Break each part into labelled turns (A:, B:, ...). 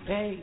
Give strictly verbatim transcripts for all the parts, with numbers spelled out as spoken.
A: Hey,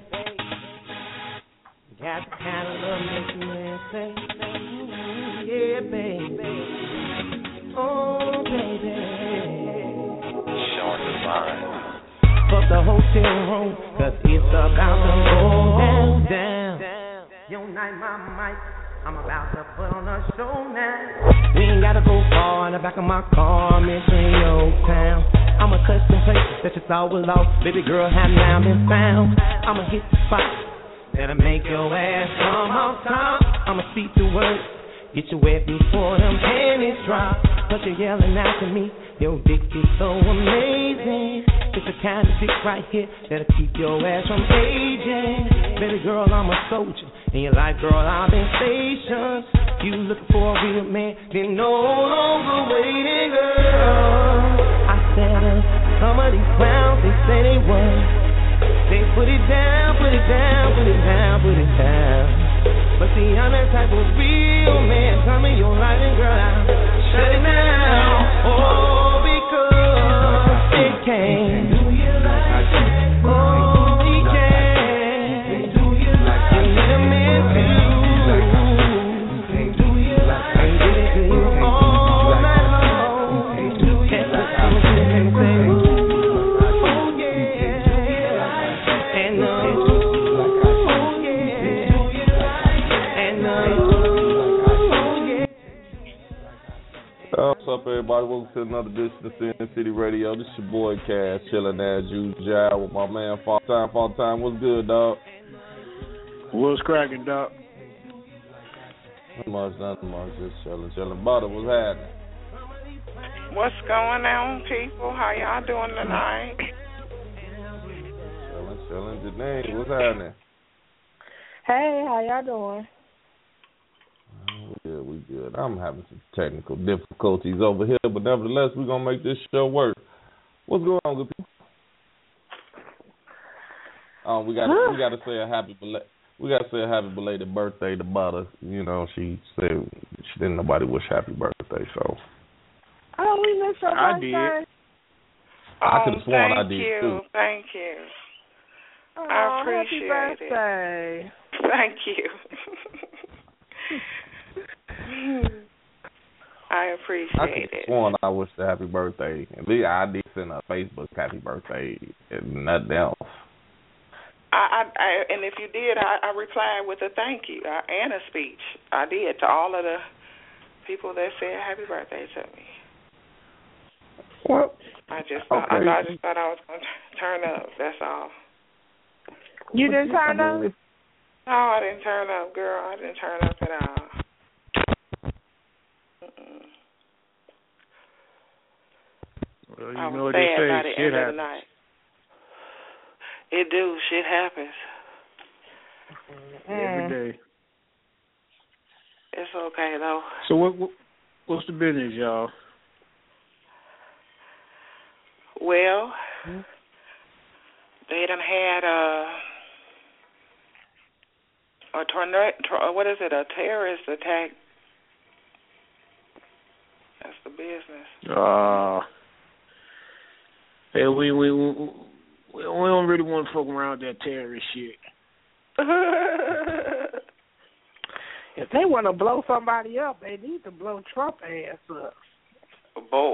A: got the kind of love make you man say, ooh, yeah, baby. Oh, baby.
B: Short divine.
A: Fuck the hotel room, cause it's about to go down, down. Yo, night, my mic, I'm about to put on a show now. We ain't gotta go far in the back of my car, I'm entering your town. I'ma touch some places that you thought was lost. Baby girl, have now been found. I'ma hit the spot that'll make your ass come off top. I'ma see through words, get you wet before them panties drop. But you're yelling out to me, your dick is so amazing. It's the kind of dick right here that'll keep your ass from aging. Baby girl, I'm a soldier. In your life, girl, I've been stationed. You looking for a real man, then no longer waiting, girl. I said, uh, some of these clowns, they say they won. They put it down, put it down, put it down, put it down. But see, I'm that type of real man. Come in your life and girl, I'll shut it down. Oh, because it can. Do you like it? Oh, he can. Do you like it? You need a man too. Do you like it? And give it to you all night long. Do you like it? Oh, yeah. And, uh,
C: What's up, everybody? Welcome to another edition of Sin City Radio. This is your boy Cass, chilling as usual with my man Fall Time. Fall Time, what's good, dog?
D: What's cracking, dog?
C: Nothing much, nothing much, just chilling, chilling. Butter, what's happening?
E: What's going on, people? How y'all doing tonight?
C: Chilling, chilling. Janine, what's happening?
F: Hey, how y'all doing?
C: We good, we good. I'm having some technical difficulties over here, but nevertheless, we're gonna make this show work. What's going on, good people? Um, we got we got to say a happy bela- we got to say a happy belated birthday to Butter. You know, she said she didn't nobody wish happy birthday, so.
F: Oh, we missed your
D: I
F: birthday.
D: did.
C: I could have sworn
E: thank
C: I did
E: you,
C: too.
E: Thank you.
F: Oh,
E: I appreciate
F: happy birthday.
E: it. Thank you. I appreciate
C: I could
E: it.
C: have sworn I wished her happy birthday. At least I did send her a Facebook happy birthday and nothing else.
E: I, I, I and if you did, I, I replied with a thank you uh, and a speech. I did to all of the people that said happy birthday to me.
C: Well,
E: I just thought,
C: okay.
E: I, I just thought I was going to turn up. That's all.
F: You didn't turn up?
E: No, I didn't turn up, girl. I didn't turn up at all. Mm-mm.
D: Well, you
E: I
D: know
E: was
D: what they
E: sad by
D: say,
E: the
D: shit
E: end of the
D: happens.
E: night. It do. Shit happens.
D: Every day.
E: It's okay, though.
D: So what, what what's the business, y'all?
E: Well, they done had a, a tornado, what is it, a terrorist attack. That's the business.
D: Uh, hey, we, we, we, we don't really want to fuck around with that terrorist shit.
F: If they want to blow somebody up, they need to blow Trump ass up.
E: Boy.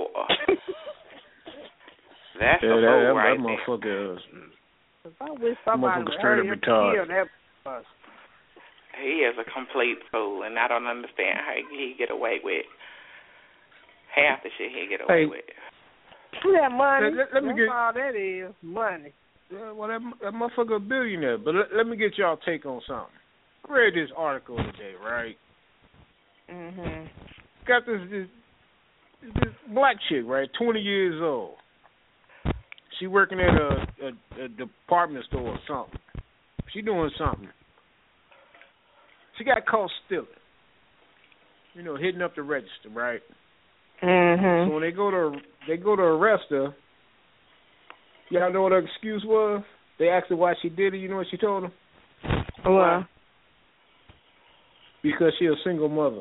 E: That's
D: yeah,
E: a
D: that,
E: boy
D: that,
E: right
D: that
E: there.
D: motherfucker is,
F: If I wish somebody would
D: straight
F: hurry
D: up
F: up and
D: retarded.
F: kill that person.
E: He is a complete fool, and I don't understand how he get away with half the shit he get away
D: Hey.
E: with.
F: That money.
D: Let- let- let me
F: That's
D: get-
F: all that is, money.
D: yeah, well, that, that motherfucker a billionaire. But let, let me get y'all take on something. I read this article today, right?
F: Mhm.
D: Got this, this this black chick, right, twenty years old. She working at a, a, a department store or something. She doing something. She got caught stealing. You know, hitting up the register, right?
F: Mhm.
D: So when they go to they go to arrest her, y'all know what her excuse was? They asked her why she did it. You know what she told them?
F: Well.
D: Because she a single mother.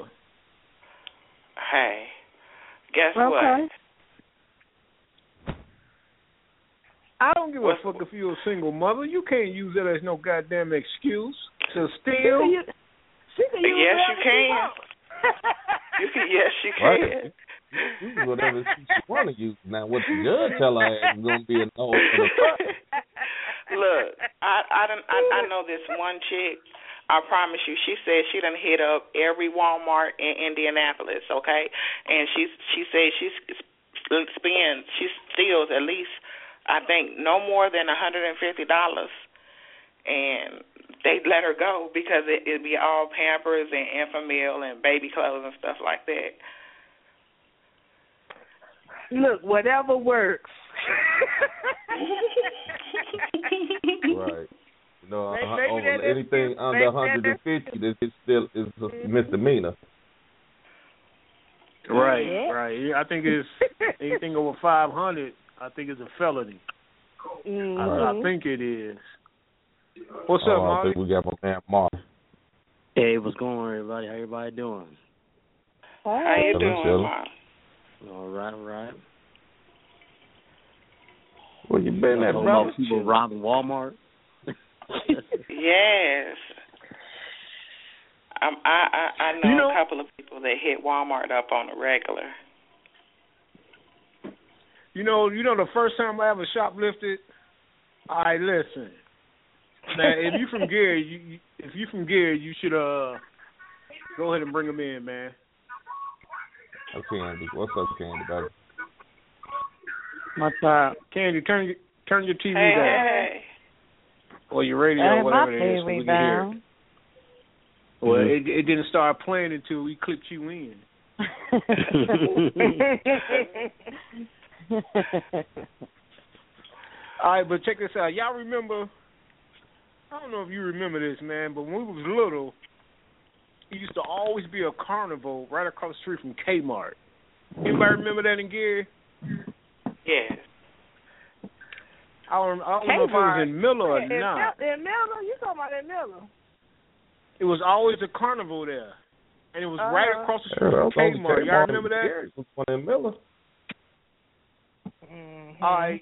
E: Hey, guess
F: Okay.
E: what?
D: I don't give
E: What's,
D: a fuck if you're a single mother. You can't use that as no goddamn excuse to
F: She
D: steal.
F: can use, she can use
E: yes, you
F: whatever she
E: can.
F: wants.
E: You can. Yes, you
C: Right.
E: can.
C: You can whatever she want to use. Now, what the judge tell her is going to be a no for the fuck.
E: Look, I I, done, I I know this one chick. I promise you, she said she done hit up every Walmart in Indianapolis. Okay, and she's she said she spends she steals at least I think no more than a hundred and fifty dollars, and they let her go because it it'd be all Pampers and Enfamil and baby clothes and stuff like that.
F: Look, whatever works.
C: Right. You know,
F: Maybe-
C: uh,
F: maybe
C: over
F: that is-
C: anything
F: maybe
C: under
F: that
C: one hundred fifty, this is still is a misdemeanor.
D: Right,
F: Yeah.
D: right. Yeah, I think it's anything over five hundred. I think it's a felony.
F: Mm-hmm.
D: I, I think it is. What's
C: oh,
D: up,
C: I
D: Molly?
C: think we got my man Mark.
G: Hey, what's going on, everybody? How everybody doing?
E: How you
C: Chillin',
E: doing,
C: chillin'.
E: Mom?
G: All right, all right.
C: Where you been at,
G: Talking
C: brother?
G: about people robbing Walmart.
E: Yes. Um, I, I I know,
D: You know-
E: a couple of people that hit Walmart up on the regular.
D: You know, you know the first time I ever shoplifted. All right, listen. Now, if you from Gary, you, you if you from Gary, you should uh go ahead and bring them in, man.
C: Oh, Candy. What's up, Candy, baby?
F: My child.
D: Candy, turn your turn your T V
E: Hey,
D: down
E: hey,
D: or your radio,
H: Hey,
D: whatever
H: my
D: it is, so we can hear it.
H: down.
D: Well,
C: Mhm.
D: it, it didn't start playing until we clipped you in. All right, but check this out. Y'all remember? I don't know if you remember this, man, but when we was little, it used to always be a carnival right across the street from Kmart. Anybody remember that in Gary?
E: yes.
D: I don't, I don't know if it was in Miller or
F: in,
D: not.
F: In Miller? You talking about in Miller?
D: It was always a carnival there, and it was
F: Uh-huh.
D: right across the street
C: Yeah,
D: from
C: that was only
D: Kmart. Y'all
C: Kmart
D: remember that?
C: Gary was one in Miller.
F: Mm-hmm.
D: All right.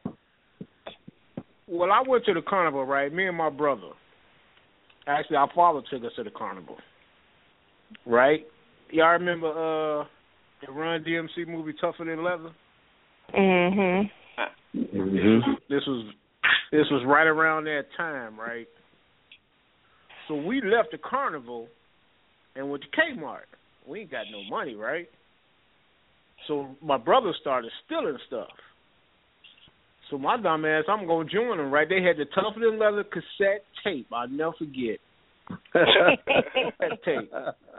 D: Well, I went to the carnival, right? Me and my brother. Actually, our father took us to the carnival, right? Y'all remember uh, the Run D M C movie Tougher Than Leather?
F: Mm-hmm.
G: Mm-hmm.
D: This was this was right around that time, right? So we left the carnival and went to Kmart. We ain't got no money, right? So my brother started stealing stuff. So my dumb ass, I'm gonna join them, right? They had the Tougher Than Leather cassette tape. I'll never forget. Cassette tape.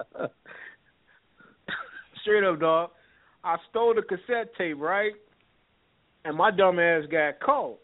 D: Straight up, dog. I stole the cassette tape, right? And my dumb ass got caught.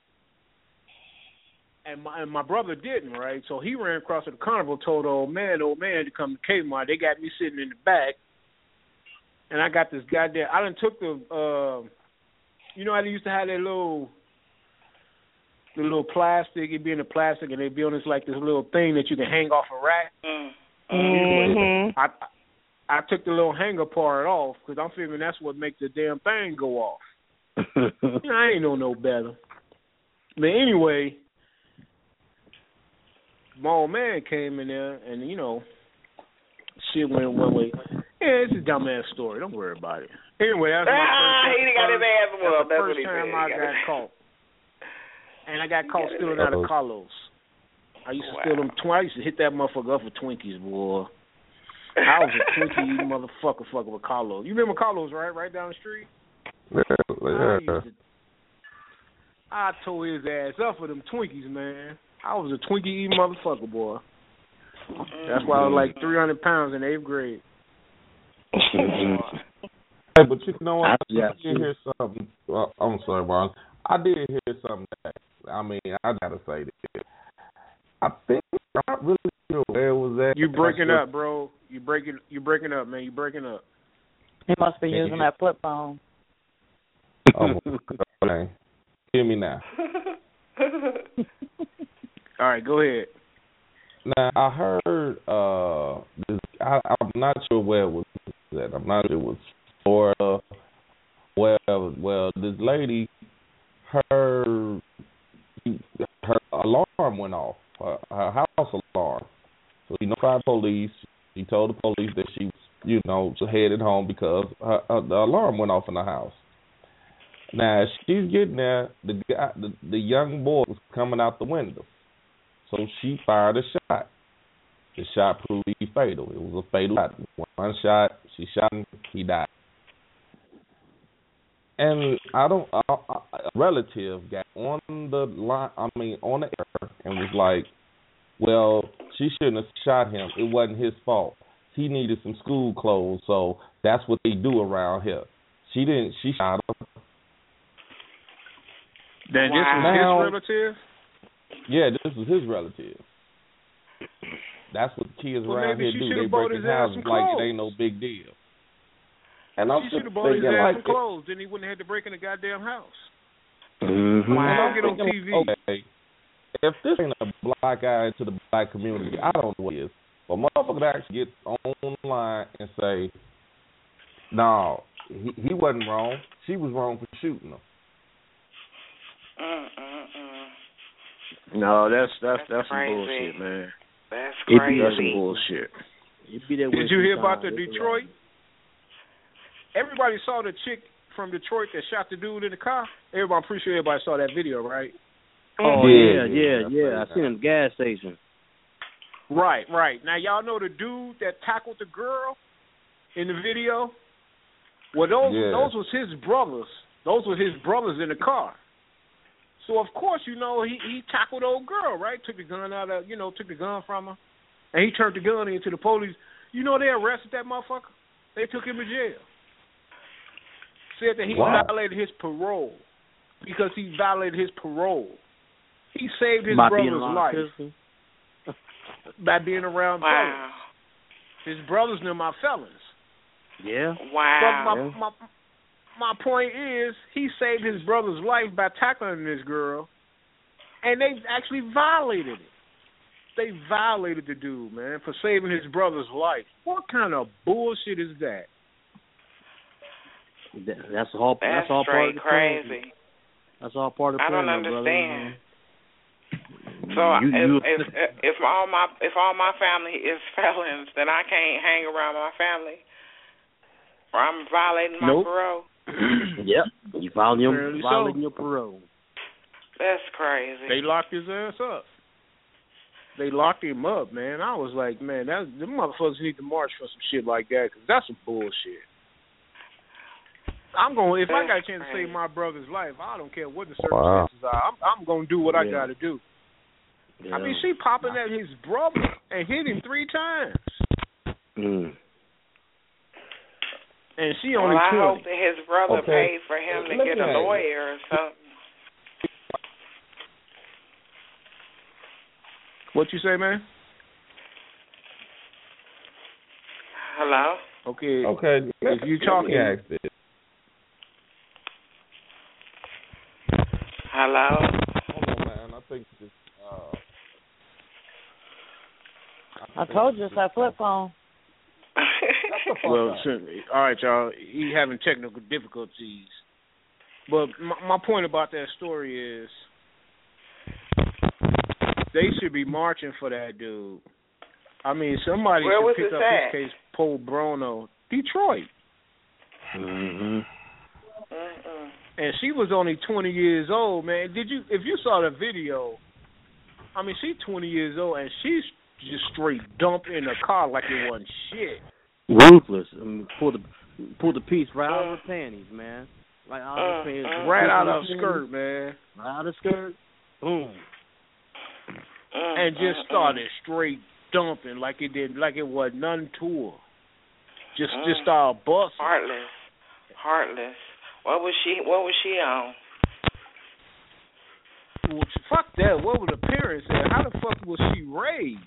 D: And my and my brother didn't, right? So he ran across to the carnival, told the old man, the old man to come to Kmart. They got me sitting in the back. And I got this goddamn, I done took the, uh, you know how they used to have that little, the little plastic, it'd be in the plastic, and they'd be on this, like, this little thing that you can hang off a rack.
E: Mm.
F: Mm-hmm.
D: I I took the little hanger part off, because I'm figuring that's what makes the damn thing go off. You know, I ain't know no better. But anyway, my old man came in there, and, you know, shit went one way. Yeah, it's a dumbass story. Don't worry about it. Anyway, that was my
E: Ah,
D: first,
E: he got his ass
D: that's
E: whooped.
D: the
E: That's
D: first
E: what he
D: time
E: said.
D: I
E: He got
D: got
E: his-
D: caught. And I got caught
E: got
D: stealing
E: his
D: out of
C: ass.
D: Carlos. I used to
E: Wow.
D: steal them twice. I used to hit that motherfucker up for Twinkies, boy. I was a Twinkie eating motherfucker fucking with Carlos. You remember Carlos, right? Right down the street?
C: Yeah,
D: I,
C: yeah.
D: used to, I tore his ass up for them Twinkies, man. I was a Twinkie eating motherfucker, boy. That's why I was like three hundred pounds in eighth grade.
C: Hey, but you know what? I
G: Yeah.
C: did hear something. Well, I'm sorry, Ron. I did hear something. That, I mean, I gotta say this. I think I'm really sure where it was at.
D: You breaking up, bro. You breaking. You breaking up, man. You breaking up.
H: He must be
C: Can you
H: using
C: hear-
H: that flip phone.
C: Oh, okay. Hear me now.
D: All right, go ahead.
C: Now I heard. Uh, this, I, I'm not sure where it was at. I'm not sure it was Florida. Well, well, this lady, her her alarm went off, her, her house alarm. So he notified the police. He told the police that she was, you know, headed home because her, her, the alarm went off in the house. Now, as she's getting there, the guy, the, the young boy was coming out the window. So she fired a shot. The shot proved to be fatal. It was a fatal shot. One shot, she shot him, he died. And I don't, a, a relative got on the line, I mean, on the air and was like, well, she shouldn't have shot him. It wasn't his fault. He needed some school clothes, so that's what they do around here. She didn't, she shot him.
D: Then this was
C: now,
D: his relative?
C: Yeah, this was his relative. That's what the kids
D: well,
C: around here do. They break his houses like it ain't no big deal.
F: And I'm
D: she
F: just
D: should have bought his
F: thinking,
D: ass
F: like,
D: some clothes, then he wouldn't have had to break in the goddamn house.
G: Mm-hmm.
D: Wow. Don't get on T V.
C: Okay, if this ain't a black eye to the black community, I don't know what it is. But motherfucker actually get online and say, no, he, he wasn't wrong. She was wrong for shooting him.
E: Mm-mm-mm.
D: No, that's that's that's,
E: That's
D: some
E: crazy.
D: bullshit, man.
E: That's
G: It be-
E: crazy.
D: That's some bullshit.
G: Be that way
D: Did you hear about
G: sometimes.
D: the Detroit? Everybody saw the chick from Detroit that shot the dude in the car. Everybody, I'm pretty sure everybody saw that video, right?
G: Oh
C: Yeah,
G: yeah, yeah,
C: yeah,
G: yeah. I seen him at the gas station.
D: Right, right. Now y'all know the dude that tackled the girl in the video. Well, those
C: Yeah.
D: those was his brothers. Those were his brothers in the car. So of course, you know, he he tackled the old girl, right? Took the gun out of, you know, took the gun from her, and he turned the gun into the police. You know, they arrested that motherfucker. They took him to jail. Said that he
C: Wow.
D: violated his parole because he violated his parole. He saved his
G: By being
D: brother's
G: around
D: life
G: Christian.
D: by being around
E: Wow.
D: felons. His brothers and them are felons.
G: Yeah.
E: Wow.
D: But my, my my point is, he saved his brother's life by tackling this girl, and they actually violated it. They violated the dude, man, for saving his brother's life. What kind of bullshit is that?
G: That- That's all.
E: That's,
G: That's all part of
E: straight
G: the
E: crazy.
G: plan. That's all part of the
E: I
G: plan,
E: don't
G: my brother.
E: understand. So
G: You-
E: if,
G: you-
E: if if all my if all my family is felons, then I can't hang around my family, or I'm violating my
D: Nope.
E: parole.
G: Yep. You violating your,
D: Apparently so.
G: violating your parole.
E: That's crazy.
D: They locked his ass up. They locked him up, man. I was like, man, that the motherfuckers need to march for some shit like that, because that's some bullshit. I'm going. If I got a chance to save my brother's life, I don't care what the
C: Wow.
D: circumstances are. I'm, I'm going to do what I
G: Yeah.
D: got to do.
G: Yeah.
D: I mean, she popping at his brother and hit him three times,
G: Mm.
D: and she
E: Well,
D: only
E: I
D: twenty.
E: hope that his brother
C: Okay.
E: paid for him to
C: Let
E: get
C: me
E: a
C: ask you.
E: lawyer or something.
D: What you say, man?
E: Hello.
D: Okay.
C: Okay, let,
D: If you
C: let
D: talking-
C: me ask this.
E: Hello.
C: Hold on, man. I think this. Uh,
H: I told you it's that flip phone.
D: Well, certainly. All right, y'all. He having technical difficulties, but my, my point about that story is they should be marching for that dude. I mean, somebody
E: Where was
D: should pick
E: this
D: up
E: at?
D: this case. Paul Bruno, Detroit,
G: Mm-hmm.
E: Mm-mm.
D: and she was only twenty years old. Man, did you? If you saw the video, I mean, she's twenty years old and she's just straight dumped in a car like it wasn't shit.
G: Ruthless. I mean, pull the pull the piece right out of her panties, man. Like out of her
E: Uh,
G: panties.
E: uh,
D: Right out
G: Pull
D: of
G: the
D: her skirt, man.
G: Right out of the skirt. Boom.
E: Mm,
D: And just
E: mm,
D: started straight dumping like it did, like it was none to her. Just,
E: Mm.
D: just started
E: mm.
D: busting.
E: Heartless. Heartless. What was she? What was she on?
D: Well, fuck that. What was the parents at? How the fuck was she raised?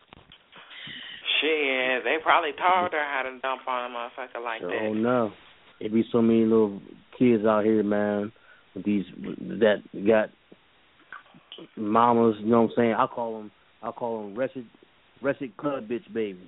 E: Shit, they probably taught her how to dump on a motherfucker like
G: Oh
E: that.
G: no. There be so many little kids out here, man, with these that got mamas, you know what I'm saying? I call them I call them wretched wretched club bitch babies.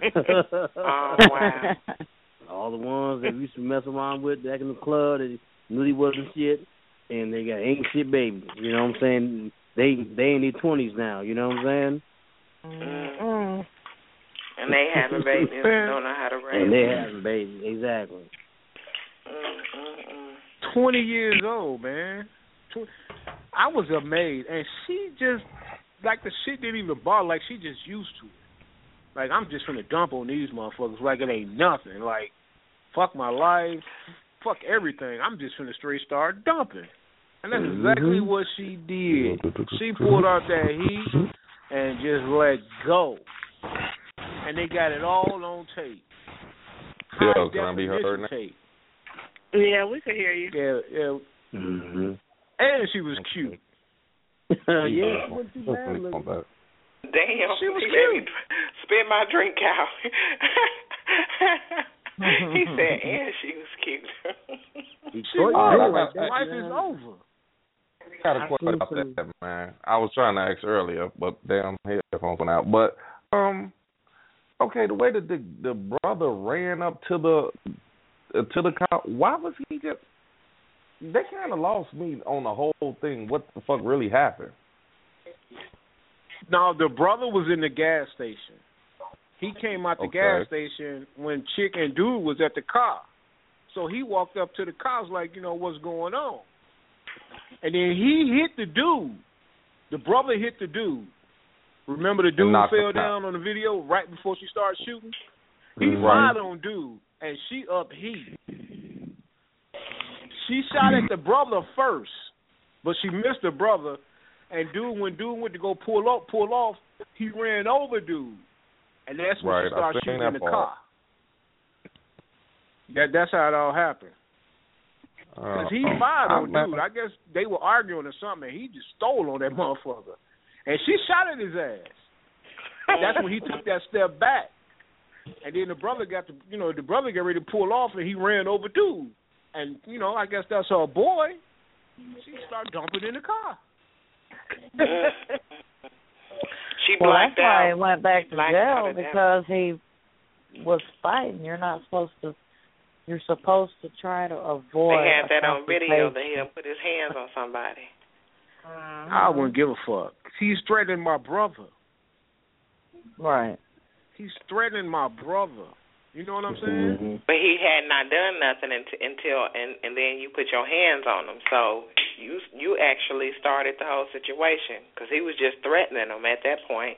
E: Oh, wow.
G: All the ones that we used to mess around with back in the club, that, you newlyweds and shit, and they got ain't shit babies. You know what I'm saying? They they in their twenties now. You know what I'm saying?
E: Mm-hmm. And they having babies and don't know how to raise.
G: And they having babies, exactly.
E: Mm-mm-mm.
D: Twenty years old, man. I was amazed, and she just like the shit didn't even bother. Like she just used to it. Like I'm just gonna dump on these motherfuckers like it ain't nothing. Like fuck my life, fuck everything. I'm just gonna straight start dumping, and that's exactly
G: mm-hmm.
D: what she did. She pulled out that heat and just let go, and they got it all on tape. High
C: Yo, can I be heard now?
D: tape.
F: Yeah, we can hear you.
D: Yeah, yeah.
G: Mm-hmm.
D: And she was cute.
G: Yeah.
C: What you bad looking?
E: Damn,
D: she was
E: he
D: cute.
E: let me spit my drink out. He said, and she was cute.
D: She was.
C: Oh,
D: Like,
C: I, I,
D: life
C: I,
D: is over.
C: I got a question about that, man. I was trying to ask earlier, but damn, headphones went out. But um, okay, the way that the the brother ran up to the uh, to the cop, why was he just? They kind of lost me on the whole thing. What the fuck really happened?
D: No, the brother was in the gas station. He came out the
C: Okay.
D: gas station when Chick and Dude was at the car. So he walked up to the car, was like, you know, what's going on? And then he hit the dude. The brother hit the dude. Remember the dude fell down on the video right before she started shooting? He
C: Mm-hmm.
D: fired on Dude, and she upheat. She shot at the brother first, but she missed the brother. And Dude, when Dude went to go pull up, pull off, he ran over Dude, and that's when
C: Right,
D: she started
C: I've seen
D: shooting in
C: that
D: the
C: part.
D: car. That that's how it all happened.
C: Uh,
D: Cause he fired on
C: I,
D: Dude. I guess they were arguing or something, and he just stole on that motherfucker, and she shot at his ass. That's when he took that step back, and then the brother got to, you know, the brother got ready to pull off, and he ran over Dude. And, you know, I guess that's her boy. She started dumping in the car.
E: She
H: well,
E: blacked
H: that's why
E: out.
H: he went back to
E: Blacked
H: jail
E: out of that.
H: because he was fighting. You're not supposed to. You're supposed to try to avoid.
E: They had
H: a
E: that on video
H: confrontation.
E: that he done put his hands on somebody.
D: I wouldn't give a fuck. He's threatening my brother.
H: Right.
E: Mm-hmm.
D: He's threatening my brother. You know what I'm saying?
G: Mm-hmm.
E: But he had not done nothing until, until and, and then you put your hands on him. So you you actually started the whole situation because he was just threatening him at that point.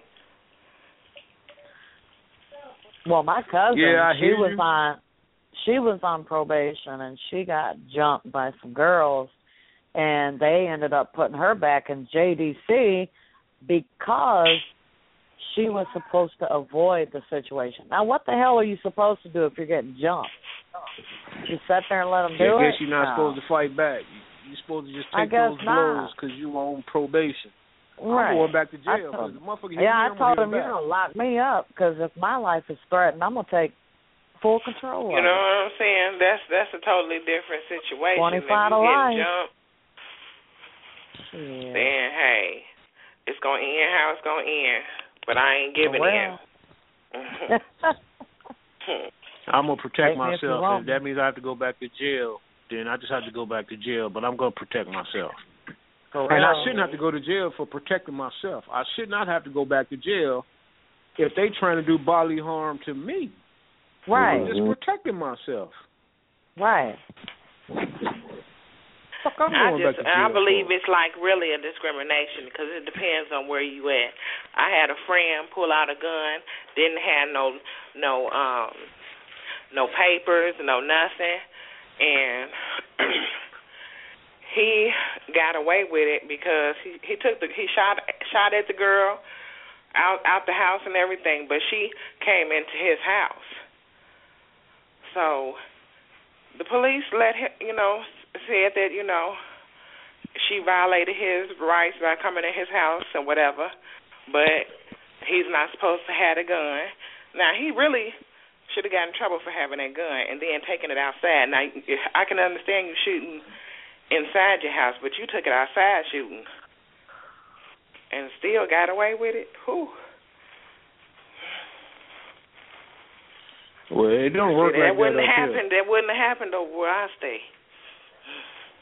H: Well, my cousin,
D: Yeah, I
H: she
D: hear
H: was
D: you.
H: on, she was on probation, and she got jumped by some girls, and they ended up putting her back in J D C because she was supposed to avoid the situation. Now, what the hell are you supposed to do if you're getting jumped? You sit there and let them do
D: I
H: it?
D: guess you're not
H: No.
D: supposed to fight back. You're supposed to just
H: I
D: take
H: guess
D: those
H: not.
D: blows because you on probation.
H: Right.
D: I'm going back to
H: I
D: jail
H: told-
D: because the motherfucker hit
H: Yeah,
D: me,
H: I
D: I'm
H: told
D: gonna
H: him,
D: hit
H: you're
D: him back.
H: going to lock me up because if my life is threatened, I'm going to take full control
E: You
H: of
E: know
H: it.
E: what I'm saying? That's that's a totally different situation.
H: twenty-five
E: if you
H: to
E: get
H: life.
E: jumped,
H: Yeah.
E: then hey, it's gonna end how it's gonna end. But I ain't giving
H: Well.
E: in.
D: I'm going to protect
H: Take me if you
D: myself.
H: want
D: If that means I have to go back to jail, then I just have to go back to jail. But I'm going to protect myself.
H: For
D: And I
H: real.
D: shouldn't have to go to jail for protecting myself. I should not have to go back to jail if they trying to do bodily harm to me.
H: Right,
D: I'm just protecting myself.
H: right.
D: Fuck, I'm
E: I
D: going
E: just
D: back to jail
E: I believe
D: for.
E: it's like really a discrimination because it depends on where you at. I had a friend pull out a gun, didn't have no no um no papers, no nothing, and he got away with it because he he took the he shot shot at the girl out out the house and everything, but she came into his house. So the police let him, you know, said that, you know, she violated his rights by coming in his house and whatever, but he's not supposed to have a gun. Now, he really should have gotten in trouble for having that gun and then taking it outside. Now, I can understand you shooting inside your house, but you took it outside shooting and still got away with it. Whew.
D: Well, it don't work
E: See,
D: like
E: that wouldn't
D: that up
E: happen. That wouldn't have happened over where I stay.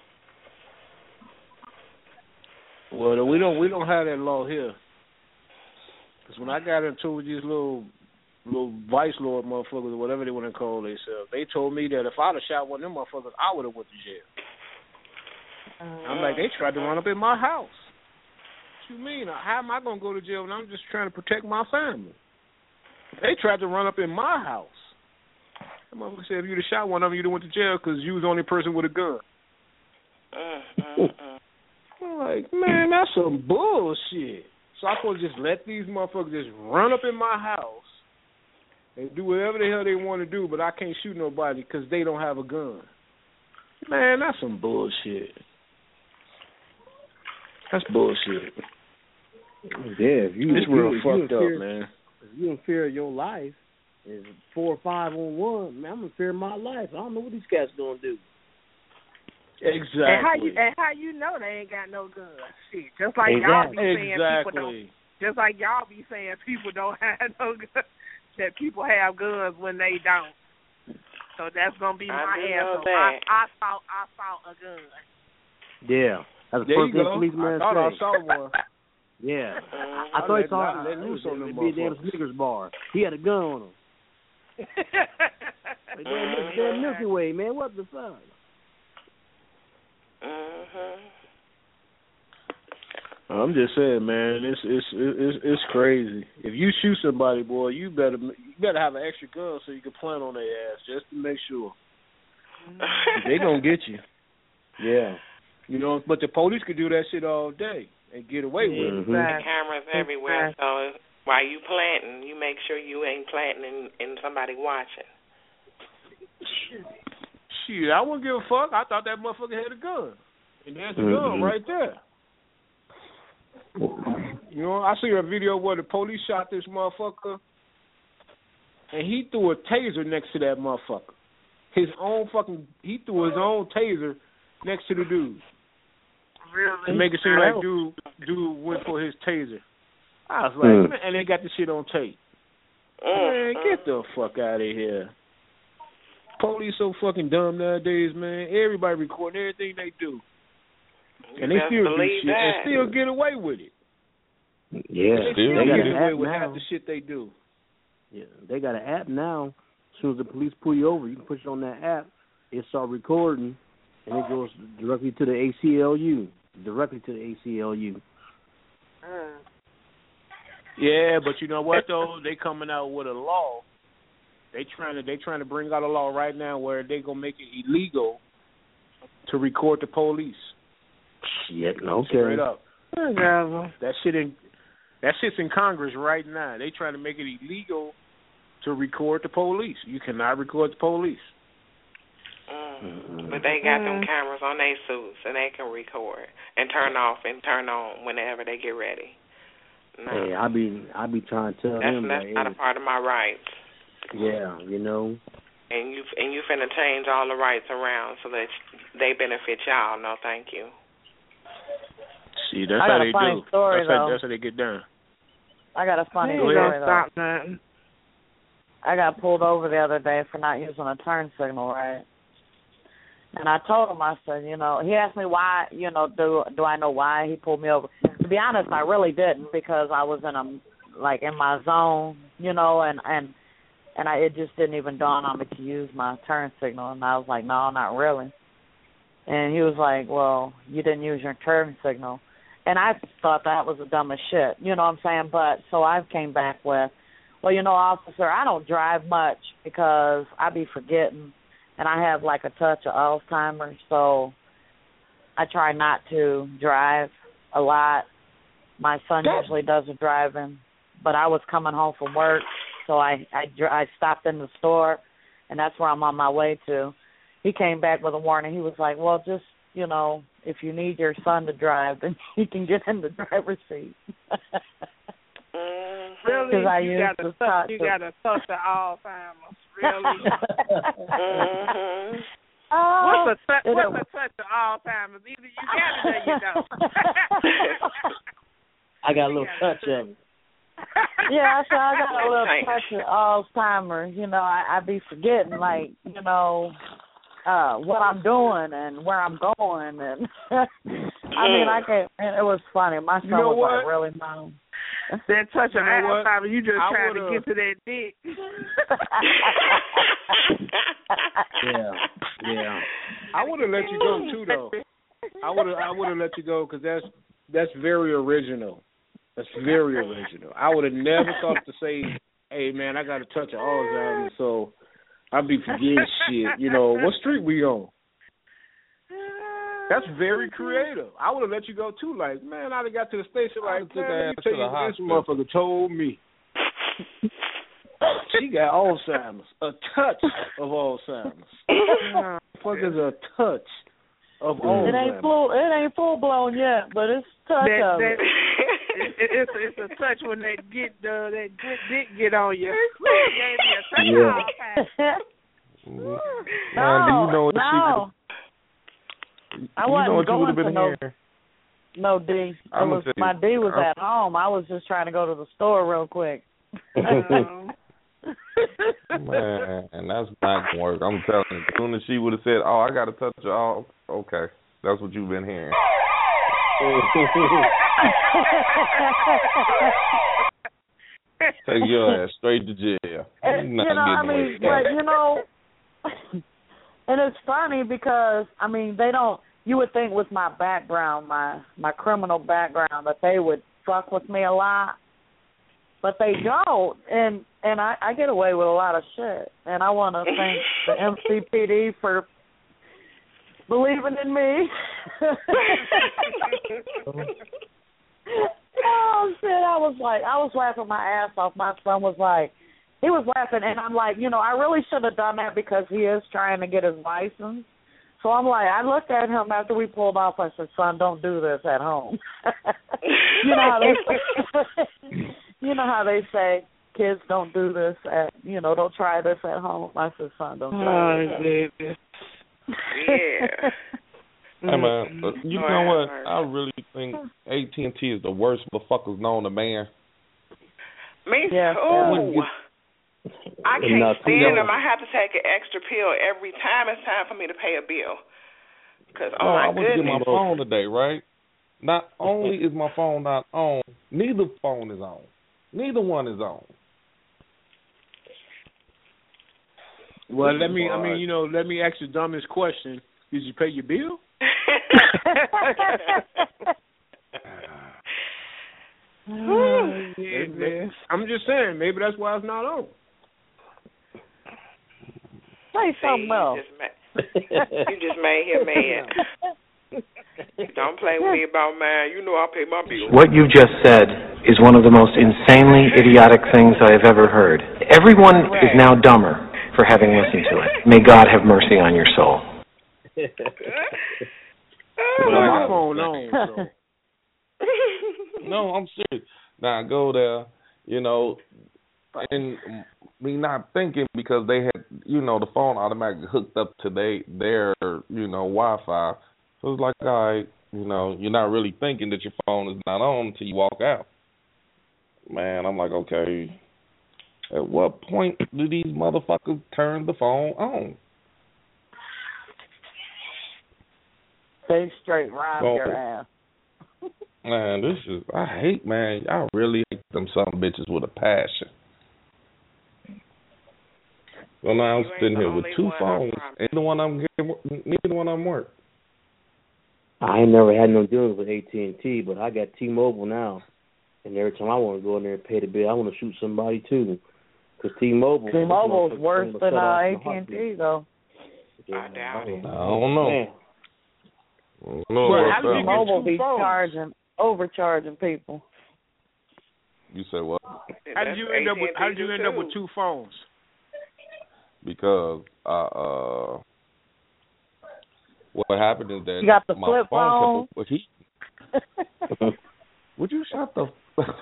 D: Well, we don't we don't have that law here. Because when I got into with these little little vice lord motherfuckers or whatever they want to call themselves, they told me that if I'd have shot one of them motherfuckers, I would have went to jail. Uh, I'm like, they tried to run up in my house. What you mean? How am I going to go to jail when I'm just trying to protect my family? They tried to run up in my house. The motherfucker said if you'd have shot one of them, you'd have went to jail because you was the only person with a gun.
E: Uh, uh, uh.
D: I'm like, man, that's some bullshit. So I'm supposed to just let these motherfuckers just run up in my house and do whatever the hell they want to do, but I can't shoot nobody because they don't have a gun. Man, that's some bullshit. That's bullshit.
G: Yeah, if you,
D: it's
G: if
D: real
G: you,
D: fucked
G: you
D: up,
G: fear,
D: man.
G: If you in fear of your life, is four or five on one, man, I'm in fear of my life. I don't know what these cats gonna do.
D: Exactly.
F: And how you and how you know they ain't got no guns? Shit, just like y'all be saying
D: exactly.
F: people don't. Just like y'all be saying people don't have no guns. That people have guns when they don't. So that's gonna be my
E: I
F: answer.
E: I,
F: I saw I saw a gun.
G: Yeah, that's the
D: there
G: first
D: you
G: thing
D: go.
G: policeman
D: I thought I
G: say.
D: saw one.
G: Yeah,
E: uh,
G: I thought he
D: let,
G: saw
D: let, let loose on them
G: be there at a Snickers bar. He had a gun on him. Like, damn,
E: uh-huh.
G: damn Milky Way, man, what the fuck?
E: Uh-huh.
D: I'm just saying, man, it's it's it's it's crazy. If you shoot somebody, boy, you better you better have an extra gun so you can plant on their ass just to make sure. They gonna get you. Yeah. You know, but the police could do that shit all day and get away with it.
G: Mm-hmm.
E: The cameras everywhere, so while you planting, you make sure you ain't planting and, and somebody watching.
D: Shit, I wouldn't give a fuck. I thought that motherfucker had a gun. And there's the
G: Mm-hmm.
D: gun right there. You know, I see a video where the police shot this motherfucker and he threw a taser next to that motherfucker. His own fucking, he threw his own taser next to the dude.
F: Really?
D: To make it seem like dude, dude went for his taser. I was like,
G: Mm.
D: man, and they got the shit on tape. Man, get the fuck out of here. Police so fucking dumb nowadays, man. Everybody recording everything they do. And they
E: best
D: still do
E: believe
D: shit
E: that.
D: and still get away with it.
G: Yeah,
D: They
C: Still
D: still
G: got
D: get
G: an
D: away
G: app
D: with
G: now.
D: half the shit they do.
G: Yeah, they got an app now. As soon as the police pull you over, you can push it on that app. It start recording, and it goes directly to the A C L U. Directly to the A C L U.
F: Mm.
D: Yeah, but you know what though? They coming out with a law. They trying to they trying to bring out a law right now where they gonna make it illegal to record the police.
G: Shit, okay.
D: Straight up.
F: Whatever.
D: That shit in that shit's in Congress right now. They trying to make it illegal to record the police. You cannot record the police.
E: Mm. But they got them cameras on their suits and they can record and turn off and turn on whenever they get ready. No.
G: Hey, I be I be trying to tell
E: That's,
G: him
E: that's
G: that.
E: not
G: hey,
E: a part of my rights.
G: Yeah, you know.
E: And you and you finna change all the rights around so that they benefit y'all. No, thank you.
D: See, that's
H: I
D: how
H: got a
D: they
H: funny
D: do.
H: story,
D: that's, how,
H: though.
D: that's how they get done.
H: I got a funny
F: Ain't
H: story
F: gonna
H: though.
F: stop nothing.
H: I got pulled over the other day for not using a turn signal right. And I told him, I said, you know, he asked me why, you know, do do I know why he pulled me over? To be honest, I really didn't because I was in a like in my zone, you know, and and and I it just didn't even dawn on me to use my turn signal. And I was like, no, not really. And he was like, well, you didn't use your turn signal. And I thought that was the dumbest shit, you know what I'm saying? But so I came back with, well, you know, officer, I don't drive much because I be forgetting. And I have like a touch of Alzheimer's, so I try not to drive a lot. My son usually does the driving, but I was coming home from work, so I, I I stopped in the store, and that's where I'm on my way to. He came back with a warning. He was like, well, just, you know, if you need your son to drive, then you can get in the driver's seat.
F: Really?
H: I
F: You
H: used
F: got
H: to
F: a
H: talk
F: touch, you
H: to-
F: got a touch of Alzheimer's. Really?
E: Mm-hmm.
H: Oh,
F: What's a touch?
H: it-
F: What's a touch of Alzheimer's? Either you got it or you don't.
G: I got a little touch of it.
H: Yeah, so I got a little touch of Alzheimer's. You know, I, I be forgetting, like, you know, uh, what I'm doing and where I'm going, and I mean, I can't. And it was funny. My son
D: You know
H: was
D: what?
H: like, "Really, mom?"
F: That touch of
D: You know what?
F: Alzheimer's, you just
D: I
F: trying to
D: would've-
F: get to that dick.
G: Yeah, yeah.
D: I would have let you go too, though. I would have. I would have let you go because that's that's very original. That's very original. I would have never thought to say, "Hey, man, I got a touch of Alzheimer's, so I'll be forgetting shit." You know, what street we on? That's very creative. I would have let you go too. Like, man, I'd have got to the station like,
C: took
D: man,
C: her
D: let me
C: ass
D: tell
C: to
D: you
C: the
D: what this
C: hospital.
D: motherfucker told me. She got Alzheimer's, a touch of Alzheimer's. What is a touch of Alzheimer's?
H: It ain't full. It ain't full blown yet, but it's touch
F: That,
H: of
F: that,
H: it.
F: it, it's it's a touch when that get uh, that good dick get on you. Whew, gave me a touch
G: Yeah.
F: of Alzheimer's.
C: Man,
H: No,
C: do you know what
H: no.
C: she
H: I
C: you
H: wasn't
C: know what you would
H: going
C: have
H: to
C: been
H: no,
C: here?
H: no D. It
C: I'ma
H: was
C: tell you,
H: my D was
C: I'm-
H: at home. I was just trying to go to the store real quick.
F: Um,
C: Man, and that's not gonna work. I'm telling you. As soon as she would have said, "Oh, I got to touch you," oh, okay, that's what you've been hearing. Take your ass straight to jail.
H: And,
C: You're
H: you
C: not
H: know, I
C: getting away
H: mean,
C: with
H: but
C: that.
H: you know, and it's funny because I mean, they don't. You would think with my background, my my criminal background, that they would fuck with me a lot, but they don't. And and I, I get away with a lot of shit. And I want to thank the M C P D for believing in me. Oh shit! I was like, I was laughing my ass off. My son was like, he was laughing, and I'm like, you know, I really should have done that because he is trying to get his license. So I'm like, I looked at him after we pulled off. I said, son, don't do this at home. you know how they, you know how they say, kids don't do this at, you know, don't try this at home. I said, son, don't try
F: oh,
H: this.
F: baby.
E: Yeah.
C: Hey man, uh, you
E: Lord
C: know
E: have
C: what?
E: mercy.
C: I really think A T and T is the worst motherfuckers known to man.
E: Me
H: Yeah,
E: too. I can't
G: Enough.
E: stand them. I have to take an extra pill every time it's time for me to pay a bill. Cause oh
C: No,
E: my
C: I went to get my
E: goodness.
C: phone today, right? Not only is my phone not on, neither phone is on. Neither one is on.
D: Well, let me. I mean, you know, let me ask the dumbest question: did you pay your bill?
F: Oh, yeah,
D: Maybe-
F: man.
D: maybe- I'm just saying, maybe that's why it's not on.
H: Say
E: See,
H: something
E: you
H: else.
E: just, ma- you just made him mad. Don't play with me about mine. You know I pay my bills.
I: What you just said is one of the most insanely idiotic things I have ever heard. Everyone is now dumber for having listened to it. May God have mercy on your soul.
D: Well, my phone on. So.
C: No, I'm serious. Now I go there, you know, and me not thinking because they had, you know, the phone automatically hooked up to they, their, you know, Wi-Fi. So it's like, all right, you know, you're not really thinking that your phone is not on until you walk out. Man, I'm like, okay, at what point do these motherfuckers turn the phone on?
H: They straight rob
C: Well,
H: your ass.
C: Man, this is, I hate, man, I really hate them some bitches with a passion. Well, now I'm
E: You ain't
C: sitting
E: the
C: here with
E: only
C: two
E: one, I
C: phones.
E: promise.
C: Neither one of them, get- neither one of them work.
G: I ain't never had no dealings with A T and T, but I got T-Mobile now, and every time I want to go in there and pay the bill, I want to shoot somebody too. Cause T-Mobile,
H: T-Mobile's worse
G: shut
H: than uh,
G: off
H: A
G: in a
H: T and
G: heartbeat.
H: T though.
E: I doubt it.
C: I don't know.
G: Man,
C: I don't know
D: Well,
C: about
D: how did you
C: that.
D: get
H: T-Mobile
D: two
H: be
D: phones?
H: charging, overcharging people.
C: You say what?
D: How did you end up with? How did you end up with two phones?
C: Because uh, uh, what happened is that
H: You got the
C: my
H: flip phone?
C: kept overheating. Would you shut the?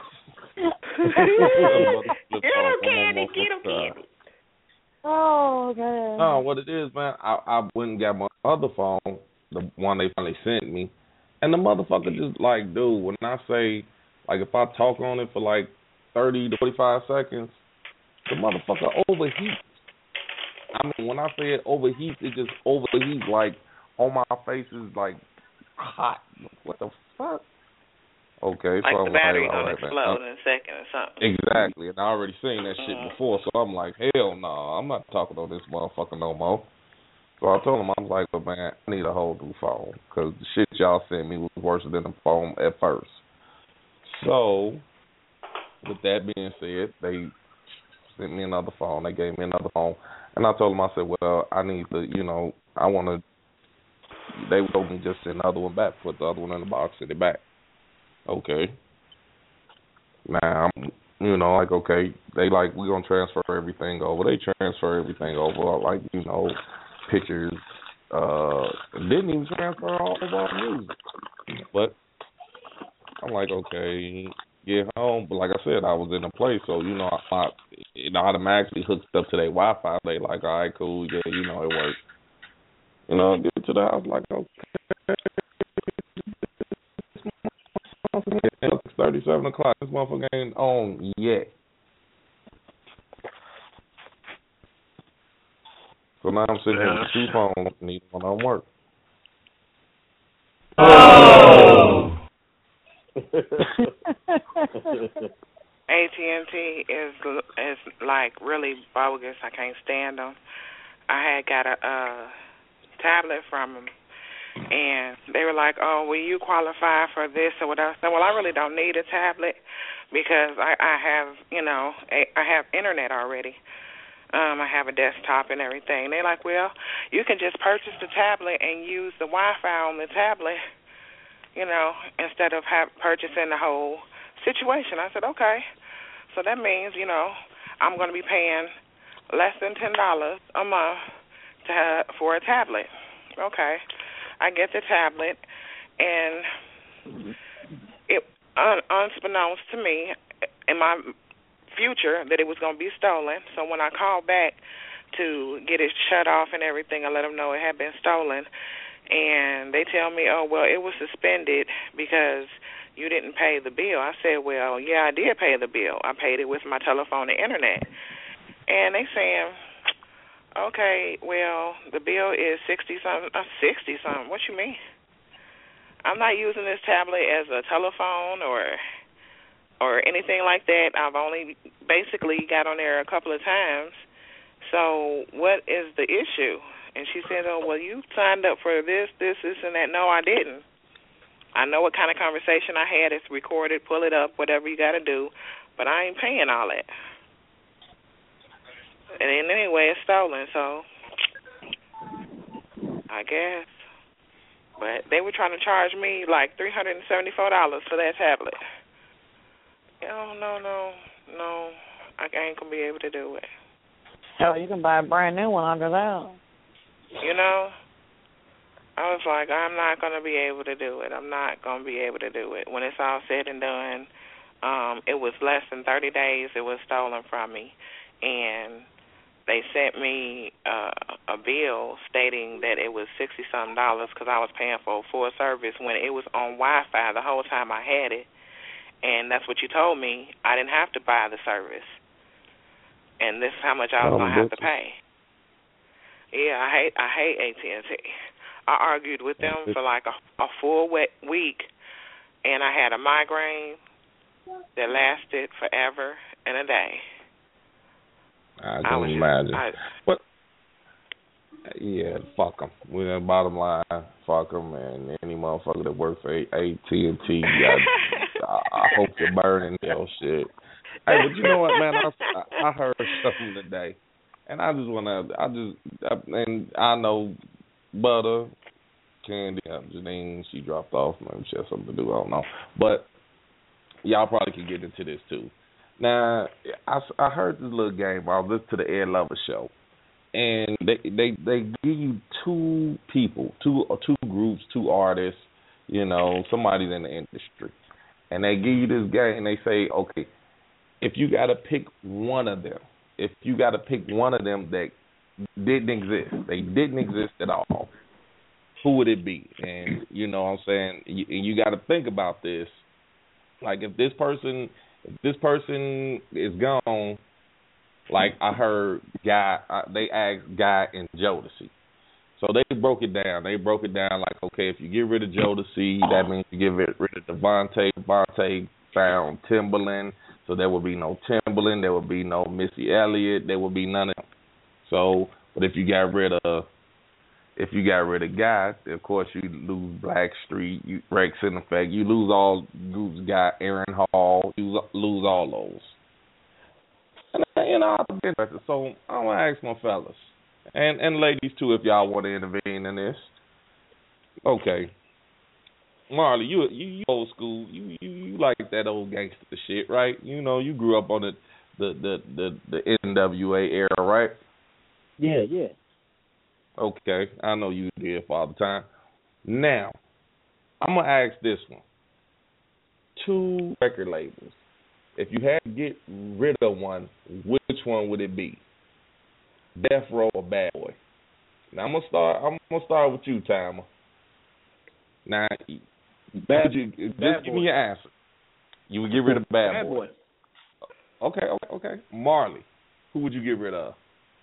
E: Get him, Candy. Get him, Candy.
H: Oh, okay.
C: No, what it is, man, I, I went and got my other phone, the one they finally sent me, and the motherfucker just like, dude, when I say, like, if I talk on it for like thirty to forty-five seconds, the motherfucker overheats. I mean, when I say it overheats, it just overheats, like, on my face is like hot. What the fuck? Okay,
E: like
C: so
E: the
C: I'm
E: battery
C: like, all
E: gonna
C: right,
E: explode
C: man.
E: in a second or something.
C: Exactly, and I already seen that shit
E: Mm.
C: before, so I'm like, hell no, nah, I'm not talking on this motherfucker no more. So I told him, I was like, but man, I need a whole new phone because the shit y'all sent me was worse than the phone at first. So, with that being said, they sent me another phone. They gave me another phone, and I told them, I said, well, I need to, you know, I want to. They told me just send the other one back, put the other one in the box, send it back. Okay. Now, I'm, you know, like, okay, they like, we're going to transfer everything over. They transfer everything over, like, you know, pictures. Uh, didn't even transfer all of our music. But I'm like, okay, get home. But like I said, I was in a place, so, you know, I, it automatically hooked up to their Wi-Fi. They like, all right, cool, yeah, you know, it works. You know, get to the house, like, okay. It's thirty-seven o'clock. This motherfucker ain't on yet. So now I'm sitting here with two phones, neither one of them work.
E: Oh! A T and T is is like really bogus. I can't stand them. I had got a uh, tablet from them. And they were like, oh, will you qualify for this or whatever? I said, well, I really don't need a tablet because I, I have, you know, a, I have internet already. Um, I have a desktop and everything. They're like, well, you can just purchase the tablet and use the Wi-Fi on the tablet, you know, instead of have, purchasing the whole situation. I said, okay. So that means, you know, I'm going to be paying less than ten dollars a month to have, for a tablet. Okay. I get the tablet, and it, un, unbeknownst to me, in my future, that it was going to be stolen. So when I called back to get it shut off and everything, I let them know it had been stolen. And they tell me, oh, well, it was suspended because you didn't pay the bill. I said, well, yeah, I did pay the bill. I paid it with my telephone and internet. And they saying, okay, well, the bill is sixty something. Uh, sixty something. What you mean? I'm not using this tablet as a telephone or or anything like that. I've only basically got on there a couple of times. So what is the issue? And she said, oh, well, you signed up for this, this, this, and that. No, I didn't. I know what kind of conversation I had. It's recorded. Pull it up, whatever you got to do. But I ain't paying all that. And anyway, it's stolen, so I guess. But they were trying to charge me like three hundred seventy-four dollars for that tablet. Oh, no, no, no. I ain't going to be able to do it.
H: Hell, you can buy a brand new one under that.
E: You know? I was like, I'm not going to be able to do it. I'm not going to be able to do it. When it's all said and done, um, it was less than thirty days it was stolen from me. And they sent me uh, a bill stating that it was sixty-something dollars because I was paying for a full service when it was on Wi-Fi the whole time I had it. And that's what you told me. I didn't have to buy the service. And this is how much I was going to have to pay. Yeah, I hate I hate A T and T. I argued with them for like a, a full week, and I had a migraine that lasted forever and a day.
C: I can I imagine. I, but yeah, fuck them. We're the bottom line. Fuck them, and any motherfucker that works for A T and T, I, I hope you're burning hell shit. Hey, but you know what, man? I, I heard something today, and I just wanna, I just, I, and I know Butter, Candy, Janine, she dropped off. Maybe she has something to do. I don't know, but y'all probably can get into this too. Now, I, I heard this little game. I was listening to the Ed Lover show, and they they they give you two people, two or two groups, two artists, you know, somebody's in the industry, and they give you this game. And they say, okay, if you got to pick one of them, if you got to pick one of them that didn't exist, they didn't exist at all, who would it be? And you know what I'm saying, you, you got to think about this. Like if this person, if this person is gone, like I heard Guy, uh, they asked Guy and Jodeci. So they broke it down. They broke it down like, okay, if you get rid of Jodeci, that means you get rid of Devontae. Devontae found Timberland, so there would be no Timberland. There would be no Missy Elliott. There would be none of them. So, but if you got rid of, if you got rid of Guy, of course you lose Blackstreet, you Rex in effect. You lose all, you got Aaron Hall. You lose all those. And you know, so I want to ask my fellas. And and ladies too, if y'all want to intervene in this. Okay, Marley, you you, you old school. You, you you like that old gangster shit, right? You know, you grew up on the the the the, the N W A era, right?
G: Yeah, yeah.
C: Okay, I know you did for all the time. Now, I'm gonna ask this one: two record labels. If you had to get rid of one, which one would it be? Death Row or Bad Boy? Now I'm gonna start. I'm gonna start with you, Timer. Now,
D: Bad,
C: you,
D: bad
C: just
D: boy.
C: give me your answer. You would get rid of Bad,
D: Bad
C: Boy.
D: boy.
C: Okay, okay, okay. Marley, who would you get rid of?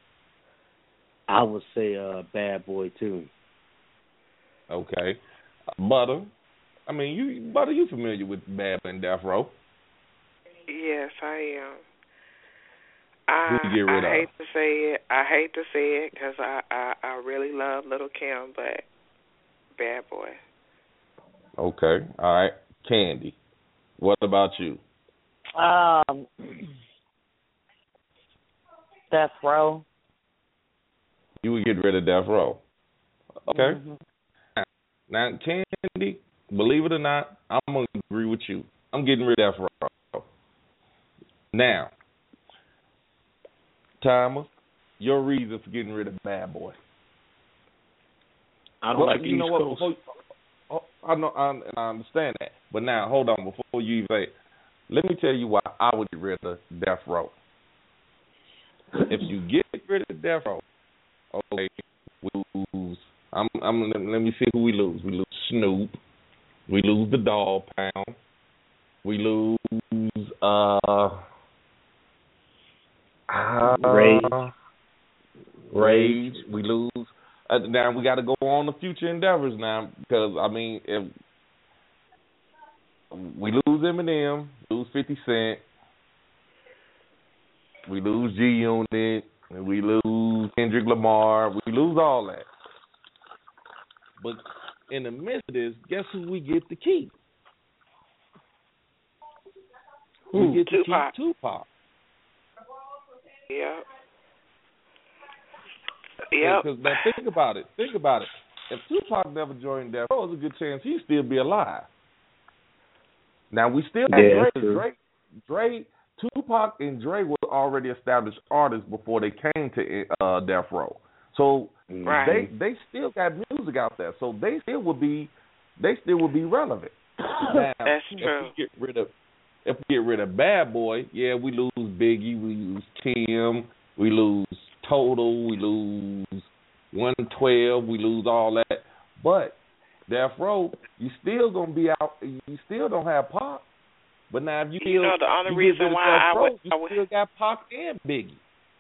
G: I would say uh, Bad Boy too.
C: Okay, uh, Butter. I mean, you Butter, you familiar with Bad Boy and Death Row?
E: Yes, I am. I,
C: Who you get rid
E: I
C: of?
E: hate to say it. I hate to say it because I, I, I really love Little Kim, but Bad Boy.
C: Okay, all right. Candy, what about you?
H: Um, Death Row.
C: You would get rid of Death Row. Okay.
H: Mm-hmm.
C: Now, Candy, believe it or not, I'm going to agree with you. I'm getting rid of Death Row. Now, Timer, your reason for getting rid of Bad Boy.
D: I don't
C: well,
D: like
C: you
D: East
C: know what?
D: Coast.
C: Before, oh, I know, I, I understand that. But now, hold on. Before you even say, let me tell you why I would get rid of Death Row. If you get rid of Death Row, okay, we lose. I'm, I'm. Let me see who we lose. We lose Snoop. We lose the Dog Pound. We lose. Uh. Uh,
G: Rage.
C: Rage. We lose. Uh, now we got to go on to future endeavors now because I mean, if we lose Eminem, lose fifty Cent, we lose G Unit, we lose Kendrick Lamar, we lose all that. But in the midst of this, guess who we get to keep?
E: Who?
C: We get to
E: Tupac.
C: keep Tupac.
E: Yep. Yep.
C: Because now think about it. Think about it. If Tupac never joined Death Row, there's a good chance he'd still be alive. Now we still have
G: Yeah,
C: Dre. Dre. Dre. Tupac and Dre were already established artists before they came to uh, Death Row. So
E: right.
C: they they still got music out there. So they still would be they still would be relevant. Now,
E: That's
C: if
E: true.
C: we get rid of if we get rid of Bad Boy, yeah, we lose Biggie, we lose Kim, we lose Total, we lose one twelve, we lose all that. But Death Row, you still gonna be out. You still don't have Pac. But now if you,
E: You
C: feel,
E: know, the only
C: you
E: reason
C: get rid of
E: why
C: Death
E: I
C: Row,
E: would-
C: you
E: I would-
C: still got Pac and Biggie.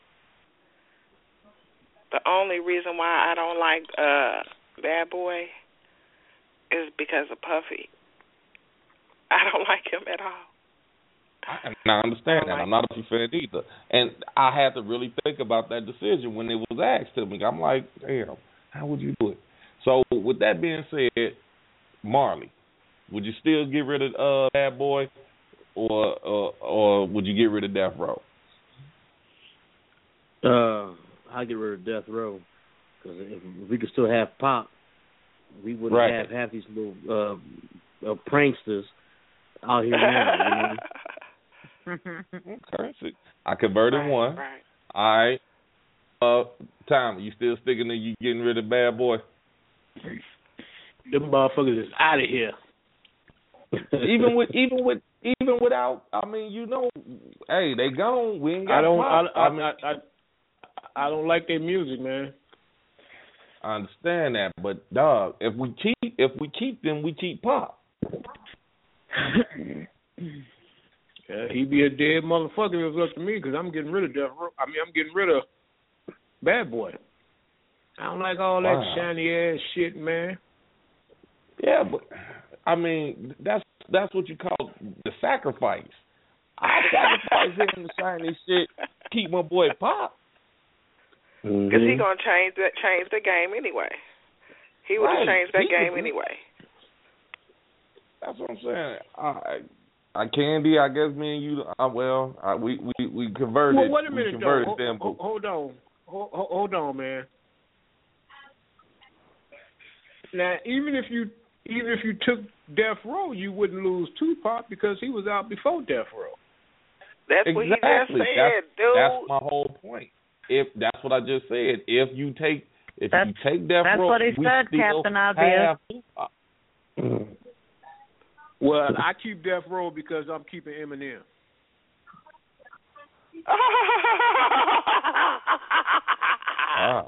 E: The only reason why I don't like uh, Bad Boy is because of Puffy. I don't like him at all.
C: I, I understand that.
E: Like
C: I'm not a fan either. And I had to really think about that decision when it was asked to me. I'm like, damn, how would you do it? So with that being said, Marley, would you still get rid of uh, Bad Boy, or uh, or would you get rid of Death Row?
G: Uh, I get rid of Death Row because if, if we could still have Pop, we wouldn't
C: Right.
G: have half these little uh, uh, pranksters out here now. You know?
C: Okay, so I converted
E: right,
C: one.
E: Right.
C: All right. Uh, Tom, you still sticking to you getting rid of Bad Boy?
D: Them motherfuckers is out of here.
C: even with even with even without, I mean, you know, hey, they gone. We ain't got
D: I don't. I,
C: Pop.
D: I,
C: I mean,
D: I, I, I don't like their music, man.
C: I understand that, but dog, if we keep if we keep them, we keep Pop.
D: Yeah, he'd be a dead motherfucker if it was up to me because I'm getting rid of Death Row. I mean, I'm getting rid of Bad Boy. I don't like all that
C: Wow.
D: shiny ass shit, man.
C: Yeah, but I mean, that's that's what you call the sacrifice. I sacrifice him to shiny shit, keep my boy Pop.
E: Because
G: Mm-hmm.
E: he gonna change that change the game anyway. He would have
C: Right.
E: changed that
C: He
E: game
C: was-
E: anyway.
C: That's what I'm saying. I, I Candy, I guess me and you, uh, well, I, we we we converted.
D: Well, wait a
C: we
D: minute, though.
C: converted
D: Hold,
C: them.
D: hold, hold on. Hold, hold on, man. Now, even if you even if you took Death Row, you wouldn't lose Tupac because he was out before Death Row.
E: That's
C: exactly.
E: what he just said,
C: that's,
E: dude.
C: That's my whole point. If that's what I just said, if you take if
H: That's-
C: you take Death
H: that's
C: Row,
H: what he
C: we
H: said,
C: still
H: Captain Obvious.
C: have Tupac.
D: Well, I keep Death Row because I'm keeping Eminem.
C: Wow.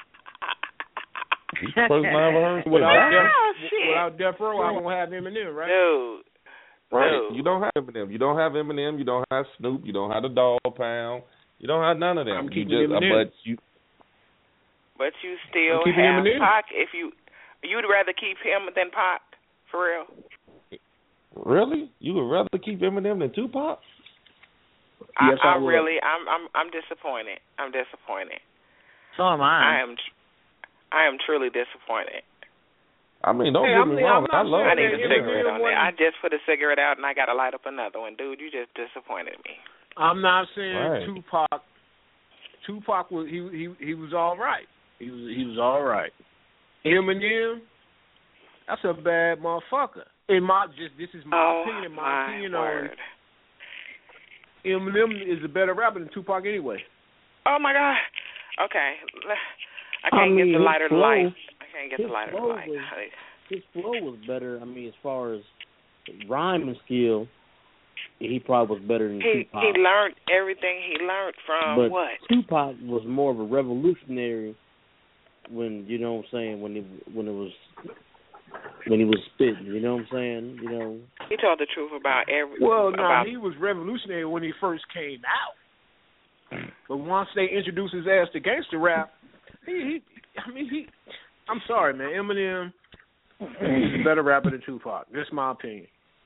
C: He's the person I ever heard say
D: Without,
C: that.
D: Death,
E: Oh, shit.
D: without Death Row, I won't have Eminem, right?
E: Dude.
C: Right.
E: Dude.
C: You don't have Eminem. You don't have Eminem. You don't have Snoop. You don't have the Dog Pound. You don't have none of them.
D: I'm
C: you
D: keeping
C: just, uh,
D: Eminem.
C: but you.
E: But you still
D: I'm keeping
E: have
D: Eminem.
E: Pac. If you you'd rather keep him than Pac, for real.
C: Really? You would rather keep Eminem than Tupac?
D: Yes,
E: I,
D: I
E: I
D: would.
E: really, I'm, I'm, I'm disappointed. I'm disappointed.
H: So am
E: I
H: I.
E: am, I am truly disappointed.
C: I mean, don't
D: Hey,
C: get
D: I'm-
C: me wrong.
D: I'm not
C: I love
E: I
D: saying
E: need a
D: Eminem
E: cigarette on
D: wasn't-
E: there. I just put a cigarette out and I got to light up another one, dude. You just disappointed me.
D: I'm not saying
C: Right.
D: Tupac. Tupac was he he he was all right. He was he was all right. Eminem, that's a bad motherfucker. In my just this is my
E: Oh
D: opinion. My,
E: my
D: opinion
E: word.
D: on Eminem is a better rapper than Tupac anyway.
E: Oh my God. Okay. I
G: I
E: can't
G: mean,
E: get the
G: his
E: lighter to
G: flow-
E: life. I can't get
G: his
E: the lighter to
G: flow
E: life.
G: was- His flow was better. I mean, as far as rhyming skill, he probably was better than
E: He
G: Tupac.
E: he learned everything he learned from
G: but
E: what?
G: Tupac was more of a revolutionary when, you know what I'm saying, when he when it was when he was spitting, you know what I'm saying? You know.
E: He told the truth about every.
D: Well, no,
E: about,
D: he was revolutionary when he first came out. But once they introduced his ass to gangster rap, he, he I mean, he. I'm sorry, man. Eminem is a better rapper than Tupac. That's my opinion.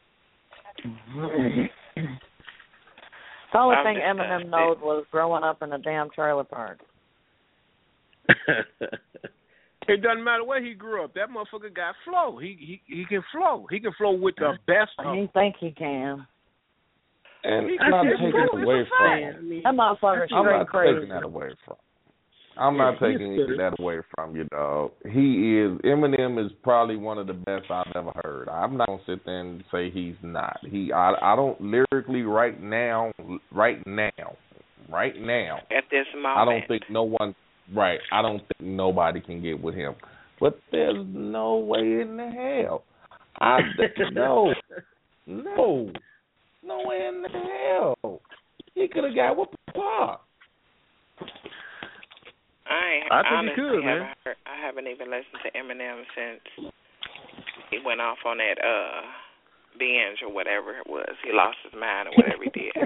H: The only
E: I'm
H: thing
E: just, uh,
H: Eminem knows was growing up in a damn trailer park.
D: It doesn't matter where he grew up. That motherfucker got flow. He he he can flow. He can flow with the best of
H: He
D: them.
H: think he can.
C: And
D: He
C: I'm not
D: can
C: taking
D: flow.
C: it
D: It's
C: away
D: a
C: from
D: fact.
C: him.
H: That motherfucker's
C: I'm
H: straight
C: not
H: crazy.
C: taking that away from. I'm not
G: Yeah, he's
C: taking
G: good.
C: that away from you, dog. He is Eminem is probably one of the best I've ever heard. I'm not gonna sit there and say he's not. He I I don't lyrically right now right now right now.
E: at this moment.
C: I don't think no one right. I don't think nobody can get with him. But there's no way in the hell. I no no no way in the hell. He could have got with Pop.
E: I, ain't,
D: I think he
E: honestly
D: could, man.
E: haven't heard, I haven't even listened to Eminem since he went off on that uh binge or whatever it was. He lost his mind or whatever he did.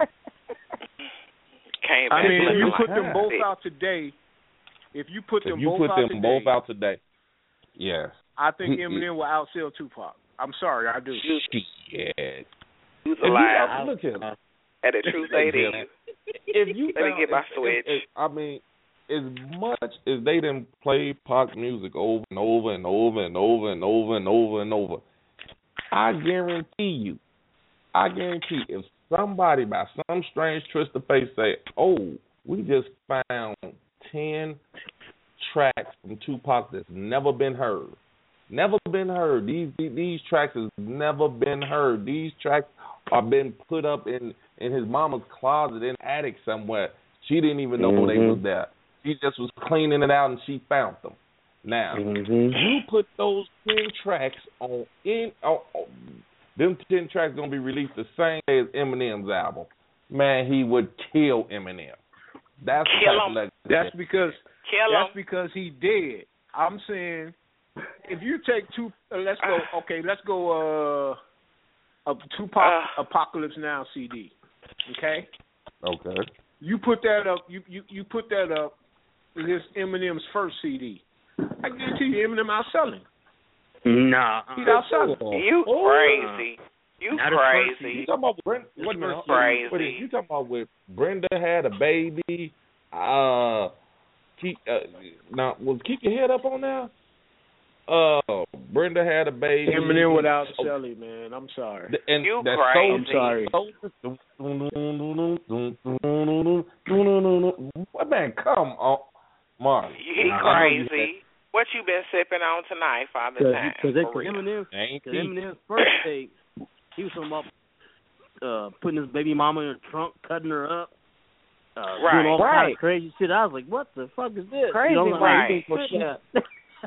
E: Came back
D: I mean, if
E: looking
D: you
E: like
D: put them
E: a
D: both
E: sick.
D: out today, if you put
C: If
D: them
C: you
D: both
C: put
D: out
C: them
D: today,
C: both out today, yes.
D: I think
C: He-
D: Eminem will outsell Tupac. I'm sorry, I do.
C: Yeah.
E: Who's
C: If you,
E: alive?
C: look here.
E: At a truth A D.
C: If you
E: Let me
C: found-
E: get my
C: if-
E: switch.
C: if- if- I mean, as much as they done play Pac music over and over and over and over and over and over and over, I guarantee you, I guarantee if somebody by some strange twist of fate say, "Oh, we just found ten tracks from Tupac that's never been heard, never been heard. These these, these tracks has never been heard. These tracks are been put up in in his mama's closet in the attic somewhere. She didn't even know
G: Mhm.
C: they was there. She just was cleaning it out and she found them. Now,
G: Mhm.
C: you put those ten tracks on in on, on them ten tracks gonna be released the same day as Eminem's album. Man, he would kill Eminem. That's the
E: Kill
C: type of
E: him.
C: legacy.
D: That's because
E: Kill
D: that's
E: him.
D: because he dead. I'm saying, if you take two, uh, let's go. Okay, let's go. Uh, a Tupac
E: Uh.
D: Apocalypse Now C D. Okay,
C: Okay.
D: you put that up. You you you put that up. against Eminem's first C D. I guarantee you, Eminem outselling.
G: Nah,
D: he's outselling.
E: You crazy? You
C: Not
E: crazy?
C: You talking about Brenda? Wait a minute.
E: Crazy.
C: Wait, wait, you talking about with Brenda had a baby? Uh, keep uh, now was keep your head up on that. Uh, Brenda had a baby.
D: Eminem without Shelly, man. I'm sorry.
C: And
E: you
C: that's
E: crazy?
D: I'm sorry.
C: What man? Come on, Mark.
E: He crazy. What you been sipping on tonight, Father Time?
G: Because
E: for real?
G: Eminem, cause Eminem's first tape, he was talking about uh, putting his baby mama in the trunk, cutting her up, uh,
E: right,
G: doing all
E: right.
G: kind of crazy shit. I was like, what the fuck is this?
H: Crazy,
G: you know,
E: right?
G: Like,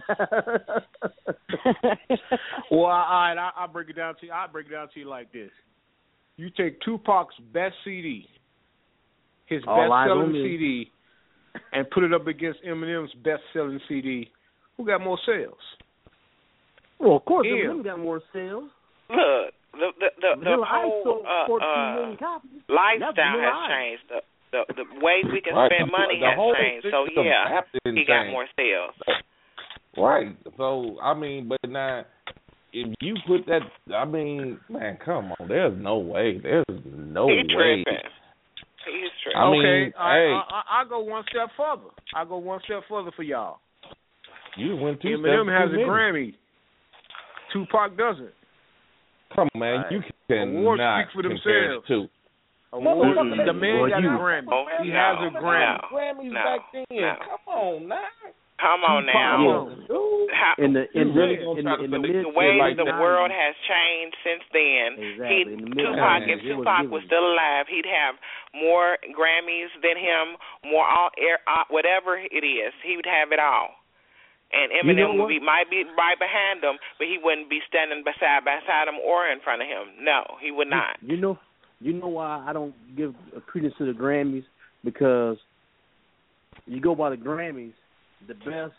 D: Well, all right, I, I'll break it down to you. I'll break it down to you like this: you take Tupac's best C D, his
G: All Eyes on
D: best-selling
G: Me.
D: C D, and put it up against Eminem's best-selling C D. Who got more sales?
G: Well, of course,
D: Yeah.
G: Eminem got more sales.
E: Look, the the the, the
G: Vanilla Ice
E: whole
G: sold
E: uh,
G: fourteen
E: uh,
G: million copies. That's
E: lifestyle
G: Vanilla
E: has
G: Ice.
E: changed. The, the the way we can
C: Right.
E: spend money
C: The
E: has
C: whole
E: changed. So
C: system
E: yeah,
C: happened
E: he got
C: changed.
E: more sales.
C: Right. So I mean, but now if you put that, I mean, man, come on. There's no way. There's no
E: He's
C: way.
E: tripping. He's tripping.
C: I mean,
D: okay, I,
C: hey,
D: I, I, I go one step further. I go one step further for y'all.
C: you went two
D: Eminem
C: steps
D: has
C: too
D: a
C: many.
D: Grammy. Tupac doesn't.
C: Come on, man,
D: Right.
C: you cannot
D: Awards speak for
C: compare
D: themselves.
C: the two.
D: Awards,
C: Motherfucker,
D: the man
G: Boy,
D: got
G: you-
D: a Grammy.
E: Oh,
D: He
E: no,
D: has a Grammy.
E: no.
C: Grammys
E: No,
C: back then.
E: no.
C: Come on now.
E: Come on
D: Tupac
E: now.
D: alone.
C: Dude.
E: How,
G: In the in
C: You
G: the
C: really
G: in
C: gonna
G: the,
C: try to
G: in the
C: put it-
G: mid
E: the way
C: like
E: the
C: that.
E: world has changed since then.
G: Exactly.
E: He
G: In the mid
E: Tupac, if
G: nineties, it was
E: Tupac
G: given.
E: was still alive, he'd have more Grammys than him, more all air, uh, whatever it is. He would have it all. And
G: You know
E: Eminem would
G: what?
E: be might be right behind him, but he wouldn't be standing beside beside him or in front of him. No, he would not.
G: You know, you know why I don't give a credence to the Grammys, because you go by the Grammys, the best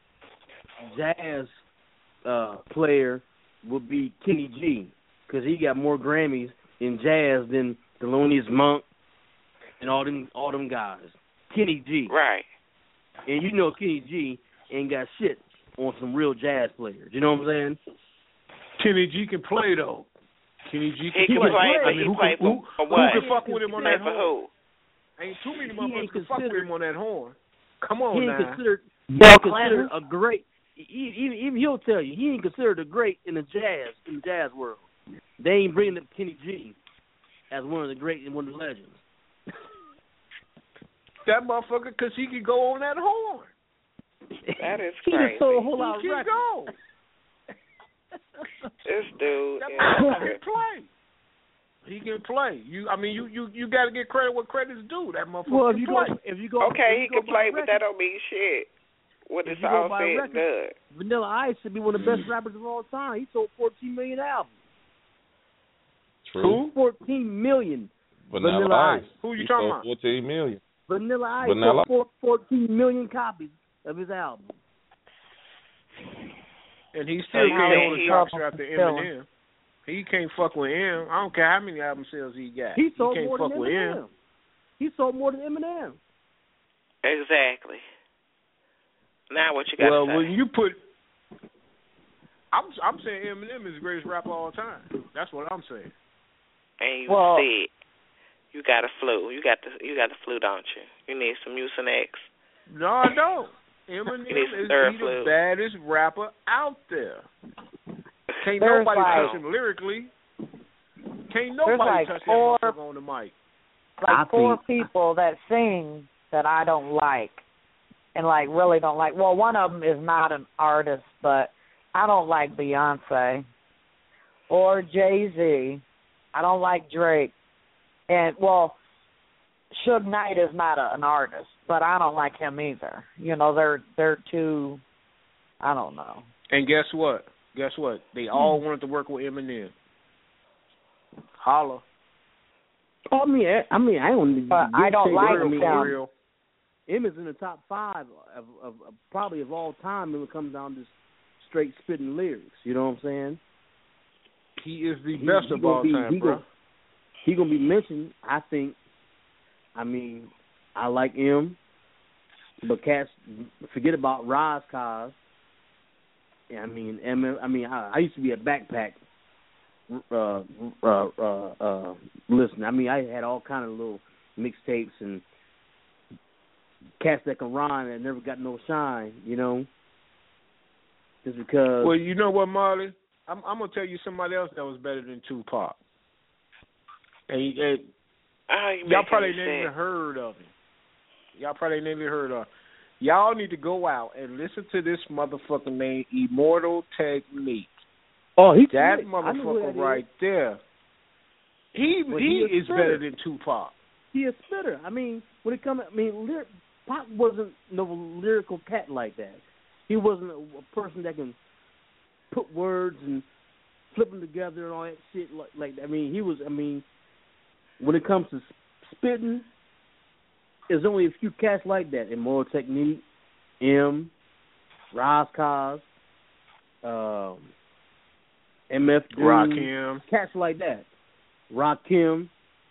G: jazz uh, player would be Kenny G, because he got more Grammys in jazz than Thelonious Monk and all them all them guys. Kenny G,
E: Right.
G: and you know Kenny G ain't got shit on some real jazz players. You know what I'm saying?
D: Kenny G can play though. Kenny G
E: He
D: can
E: can
D: play.
E: play,
D: I
E: but
D: mean,
E: he
D: who
E: play
D: can,
E: for,
D: who,
E: for
D: who
E: what?
D: can fuck with him on
E: Play
D: that
E: for
D: horn?
E: who?
D: Ain't too many
G: He
D: motherfuckers
G: ain't
D: can fuck with
G: considered-
D: him on that horn. Come
G: He
D: on
G: ain't
D: now.
G: considered
H: Bill
G: He's considered
H: Clinton.
G: a great. e- Even even he'll tell you he ain't considered a great in the jazz in the jazz world. They ain't bringing up Kenny G as one of the great and one of the legends.
D: That motherfucker, because he can go on that horn.
E: That is
G: he
E: crazy.
G: just sold a whole lot of
D: He can
G: records.
D: go.
E: This dude
D: That
E: is
D: motherfucker can play. He can play. You, I mean, you you you got to get credit where credit's due. That motherfucker
G: Well, if
D: can
G: you
D: play.
G: go if you go
E: okay.
G: if
E: He
G: you go
E: can
G: by
E: play, but
G: records,
E: that don't mean shit. What
G: If
E: it's
G: you go
E: all
G: by
E: said and
G: records-
E: done.
G: Vanilla Ice should be one of the best rappers of all time. He sold fourteen million albums.
C: True.
G: fourteen million.
C: Vanilla,
G: Vanilla
C: Ice.
G: Ice.
D: Who you
C: He
D: talking
C: sold
D: about?
C: fourteen million.
G: Vanilla Ice
C: Vanilla?
G: sold four, fourteen million copies of his album.
D: And he
E: So
D: still
E: you
D: can't
E: saying
D: hold a
E: he-
D: drop after
H: Still.
D: Eminem. He can't fuck with him. I don't care how many album sales he got.
G: He sold
D: can't
G: more
D: fuck
G: than
D: with
G: Eminem.
D: him.
G: He sold more than Eminem.
E: Exactly. Now what you got
D: Well,
E: to say?
D: when you put, I'm I'm saying Eminem is the greatest rapper of all time. That's what I'm saying.
E: And you
H: Well-
E: said you got a flu. You got the you got the flu, don't you? You need some Mucinex.
D: No, I don't. Eminem
E: It is
D: is
E: third
D: he
E: flu.
D: the baddest rapper out there. Can't
H: There's
D: nobody
H: like-
D: touch him lyrically. Can't
H: There's
D: nobody
H: like
D: touch
H: four-
D: that motherfucker on the mic.
H: Like
G: I
H: four
G: think-
H: people that sing that I don't like, and like really don't like. Well, one of them is not an artist, but I don't like Beyonce or Jay-Z. I don't like Drake, and well, Suge Knight is not a, an artist, but I don't like him either. You know, they're they're too. I don't know.
D: And guess what? Guess what? They all wanted to work with Eminem. Holla.
G: Oh, I mean, I, I mean, I don't.
H: But I don't like
G: I mean,
H: them.
D: real.
G: M is in the top five of, of, of probably of all time when it comes down to straight spitting lyrics. You know what I'm saying?
D: He is the
G: He-
D: best
G: he
D: of
G: gonna
D: all
G: be-
D: time,
G: he
D: bro.
G: gonna- He gonna be mentioned. I think. I mean, I like M. But cats forget about Roz Cos. Yeah, I mean, I mean, I, I used to be a backpack uh, uh, uh, uh, listener. I mean, I had all kind of little mixtapes and cats that can rhyme and never got no shine, you know. Just because.
D: Well, you know what, Marley? I'm, I'm gonna tell you somebody else that was better than Tupac. And, and
E: oh, you
D: y'all probably never even heard of him. Y'all probably never heard of him. Y'all need to go out and listen to this motherfucker named Immortal Technique.
G: Oh, he
D: that motherfucker that right there. He
G: well,
D: he,
G: he
D: is better than Tupac.
G: He a spitter. I mean, when it comes, I mean, lyric, Pac wasn't no lyrical cat like that. He wasn't a, a person that can put words and flip them together and all that shit. Like, like I mean, he was. I mean, when it comes to spitting, there's only a few cats like that. Immortal Technique, M, Roz Cos, um, M F Doom,
D: Rakim,
G: cats like that. Rakim,